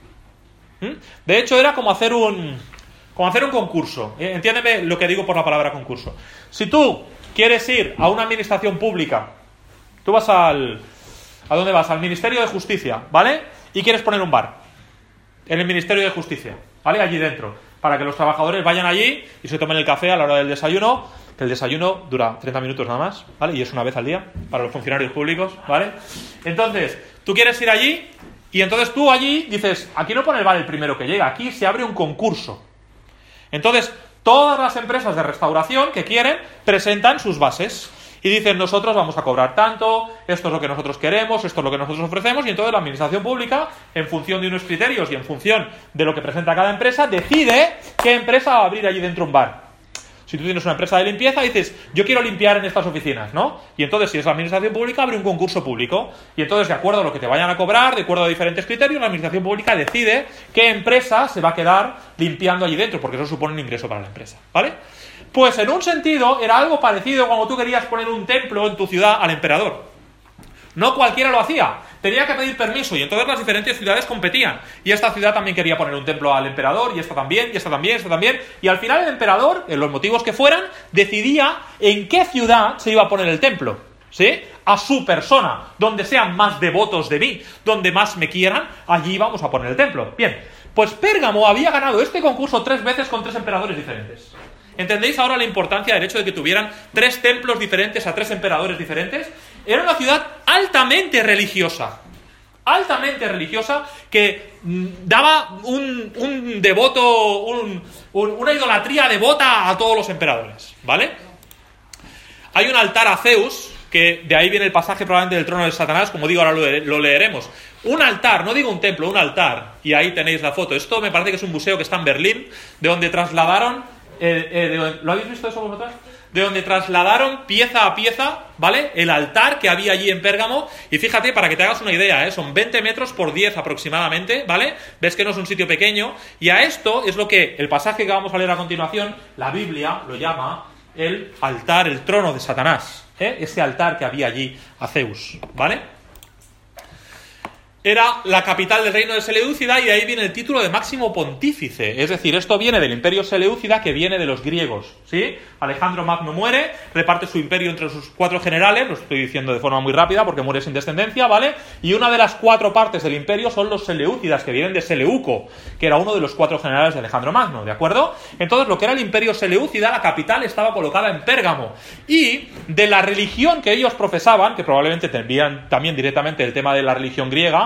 De hecho, era como hacer un concurso. Entiéndeme lo que digo por la palabra concurso. Si tú quieres ir a una administración pública, tú vas ¿a dónde vas? Al Ministerio de Justicia, ¿vale? Y quieres poner un bar en el Ministerio de Justicia, ¿vale? Allí dentro, para que los trabajadores vayan allí y se tomen el café a la hora del desayuno, que el desayuno dura 30 minutos nada más, ¿vale? Y es una vez al día para los funcionarios públicos, ¿vale? Entonces, tú quieres ir allí y entonces tú allí dices, aquí no pone el bar el primero que llega, aquí se abre un concurso. Entonces, todas las empresas de restauración que quieren presentan sus bases y dicen, nosotros vamos a cobrar tanto, esto es lo que nosotros queremos, esto es lo que nosotros ofrecemos, y entonces la administración pública, en función de unos criterios y en función de lo que presenta cada empresa, decide qué empresa va a abrir allí dentro un bar. Si tú tienes una empresa de limpieza, dices, yo quiero limpiar en estas oficinas, ¿no? Y entonces, si es la administración pública, abre un concurso público. Y entonces, de acuerdo a lo que te vayan a cobrar, de acuerdo a diferentes criterios, la administración pública decide qué empresa se va a quedar limpiando allí dentro, porque eso supone un ingreso para la empresa, ¿vale? Pues en un sentido, era algo parecido cuando tú querías poner un templo en tu ciudad al emperador. No cualquiera lo hacía. Tenía que pedir permiso y entonces las diferentes ciudades competían. Y esta ciudad también quería poner un templo al emperador, y esta también, y esta también, y esta también. Y al final el emperador, en los motivos que fueran, decidía en qué ciudad se iba a poner el templo, ¿sí? A su persona, donde sean más devotos de mí, donde más me quieran, allí vamos a poner el templo. Bien, pues Pérgamo había ganado este concurso 3 veces con 3 emperadores diferentes. ¿Entendéis ahora la importancia del hecho de que tuvieran 3 templos diferentes a 3 emperadores diferentes? Era una ciudad altamente religiosa que daba un devoto, una idolatría devota a todos los emperadores, ¿vale? Hay un altar a Zeus, que de ahí viene el pasaje probablemente del trono de Satanás, como digo, ahora lo leeremos. Un altar, no digo un templo, un altar, y ahí tenéis la foto. Esto me parece que es un museo que está en Berlín, de donde trasladaron... ¿Lo habéis visto eso vosotros? De donde trasladaron pieza a pieza, ¿vale? El altar que había allí en Pérgamo. Y fíjate, para que te hagas una idea, son 20 metros por 10 aproximadamente, ¿vale? Ves que no es un sitio pequeño. Y a esto es lo que el pasaje que vamos a leer a continuación, la Biblia lo llama el altar, el trono de Satanás, ese altar que había allí a Zeus, ¿vale? Era la capital del reino de Seleucida y de ahí viene el título de máximo pontífice. Es decir, esto viene del imperio Seleucida, que viene de los griegos, ¿sí? Alejandro Magno muere, reparte su imperio entre sus 4 generales, lo estoy diciendo de forma muy rápida porque muere sin descendencia, ¿vale? Y una de las 4 partes del imperio son los Seleucidas, que vienen de Seleuco, que era uno de los 4 generales de Alejandro Magno, ¿de acuerdo? Entonces, lo que era el imperio Seleucida, la capital estaba colocada en Pérgamo. Y de la religión que ellos profesaban, que probablemente tendrían también directamente el tema de la religión griega,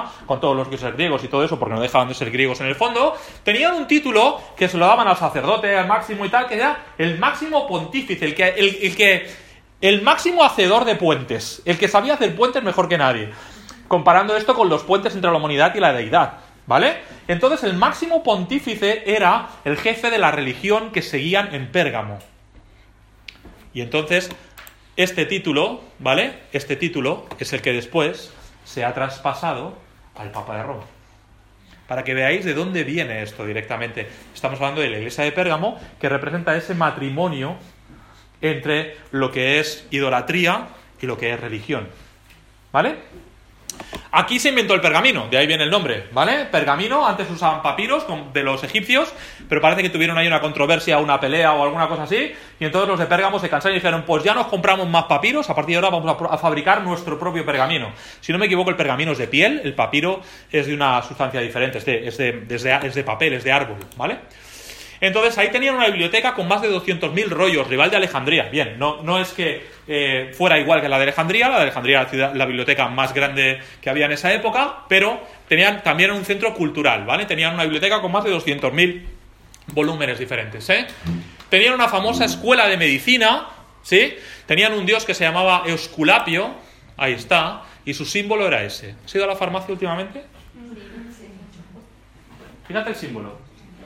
con todos los dioses griegos y todo eso, porque no dejaban de ser griegos en el fondo, tenían un título que se lo daban al sacerdote, al máximo y tal, que era el máximo pontífice, el máximo hacedor de puentes, el que sabía hacer puentes mejor que nadie, comparando esto con los puentes entre la humanidad y la deidad, ¿vale? Entonces el máximo pontífice era el jefe de la religión que seguían en Pérgamo. Y entonces este título, ¿vale? Este título es el que después se ha traspasado al Papa de Roma. Para que veáis de dónde viene esto directamente. Estamos hablando de la iglesia de Pérgamo, que representa ese matrimonio entre lo que es idolatría y lo que es religión, ¿vale? Aquí se inventó el pergamino, de ahí viene el nombre, ¿vale? Pergamino, antes usaban papiros de los egipcios, pero parece que tuvieron ahí una controversia, una pelea o alguna cosa así, y entonces los de Pérgamo se cansaron y dijeron, pues ya nos compramos más papiros, a partir de ahora vamos a fabricar nuestro propio pergamino. Si no me equivoco, el pergamino es de piel, el papiro es de una sustancia diferente, es de papel, es de árbol, ¿vale? Entonces ahí tenían una biblioteca con más de 200.000 rollos, rival de Alejandría. Bien, no es que fuera igual que la de Alejandría era la biblioteca más grande que había en esa época, pero tenían también un centro cultural, ¿vale? Tenían una biblioteca con más de 200.000 volúmenes diferentes, ¿eh? Tenían una famosa escuela de medicina, ¿sí? Tenían un dios que se llamaba Esculapio, ahí está, y su símbolo era ese. ¿Has ido a la farmacia últimamente? Fíjate el símbolo.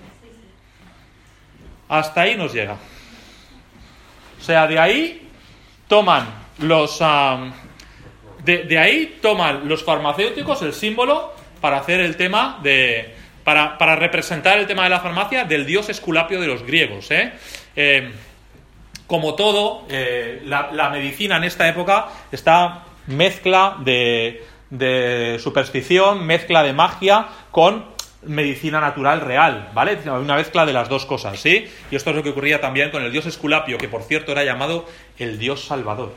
Hasta ahí nos llega. O sea, de ahí toman los farmacéuticos el símbolo para hacer el tema de para representar el tema de la farmacia del dios Esculapio de los griegos, como todo, la medicina en esta época está mezcla de superstición, mezcla de magia con medicina natural real, ¿vale? Una mezcla de las dos cosas, ¿sí? Y esto es lo que ocurría también con el dios Esculapio, que por cierto era llamado el dios salvador.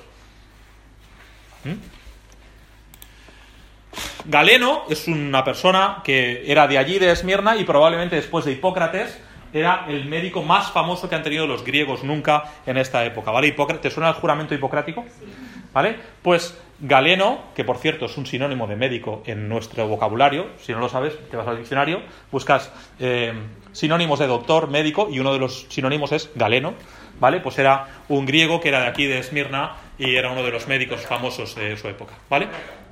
Galeno es una persona que era de allí, de Esmirna, y probablemente después de Hipócrates era el médico más famoso que han tenido los griegos nunca en esta época, ¿vale? ¿Te suena el juramento hipocrático? ¿Vale? Pues Galeno, que por cierto es un sinónimo de médico en nuestro vocabulario, si no lo sabes, te vas al diccionario, buscas sinónimos de doctor, médico, y uno de los sinónimos es Galeno, ¿vale? Pues era un griego que era de aquí, de Esmirna, y era uno de los médicos famosos de su época, ¿vale?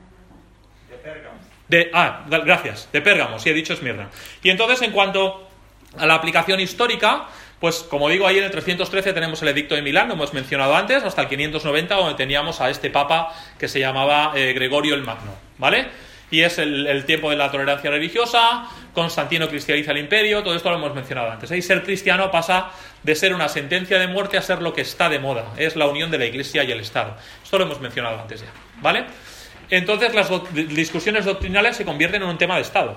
De Pérgamo. Gracias, de Pérgamo, sí he dicho Esmirna. Y entonces, en cuanto a la aplicación histórica, pues como digo, ahí en el 313 tenemos el Edicto de Milán, lo hemos mencionado antes, hasta el 590, donde teníamos a este papa que se llamaba Gregorio el Magno, ¿vale? Y es el tiempo de la tolerancia religiosa, Constantino cristianiza el imperio, todo esto lo hemos mencionado antes. Y ser cristiano pasa de ser una sentencia de muerte a ser lo que está de moda, es la unión de la Iglesia y el Estado. Esto lo hemos mencionado antes ya, ¿vale? Entonces las discusiones doctrinales se convierten en un tema de Estado.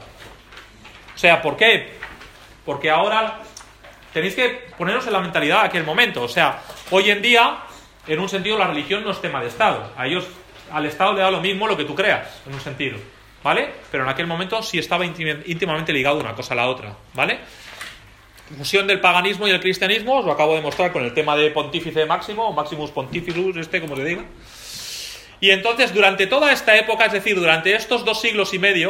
O sea, ¿por qué? Porque ahora tenéis que poneros en la mentalidad de aquel momento. O sea, hoy en día, en un sentido, la religión no es tema de Estado. Al Estado le da lo mismo lo que tú creas, en un sentido, ¿vale? Pero en aquel momento sí estaba íntimamente ligado una cosa a la otra, ¿vale? Fusión del paganismo y el cristianismo, os lo acabo de mostrar con el tema de Pontífice Máximo, o Maximus Pontificus, como se diga. Y entonces, durante toda esta época, es decir, durante estos 2 siglos y medio,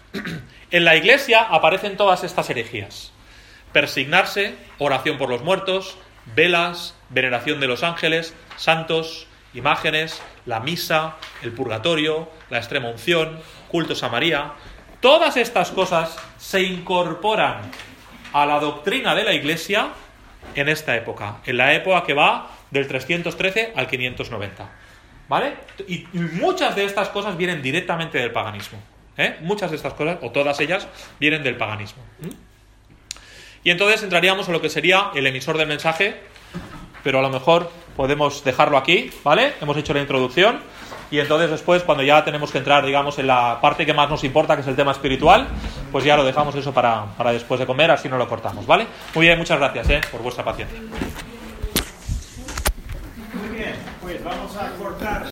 en la Iglesia aparecen todas estas herejías. Persignarse, oración por los muertos, velas, veneración de los ángeles, santos, imágenes, la misa, el purgatorio, la extrema unción, cultos a María. Todas estas cosas se incorporan a la doctrina de la Iglesia en esta época, en la época que va del 313 al 590, ¿vale? Y muchas de estas cosas vienen directamente del paganismo, Muchas de estas cosas, o todas ellas, vienen del paganismo. Y entonces entraríamos a lo que sería el emisor del mensaje, pero a lo mejor podemos dejarlo aquí, ¿vale? Hemos hecho la introducción y entonces después, cuando ya tenemos que entrar, digamos, en la parte que más nos importa, que es el tema espiritual, pues ya lo dejamos eso para después de comer, así no lo cortamos, ¿vale? Muy bien, muchas gracias, por vuestra paciencia. Muy bien, pues vamos a cortar.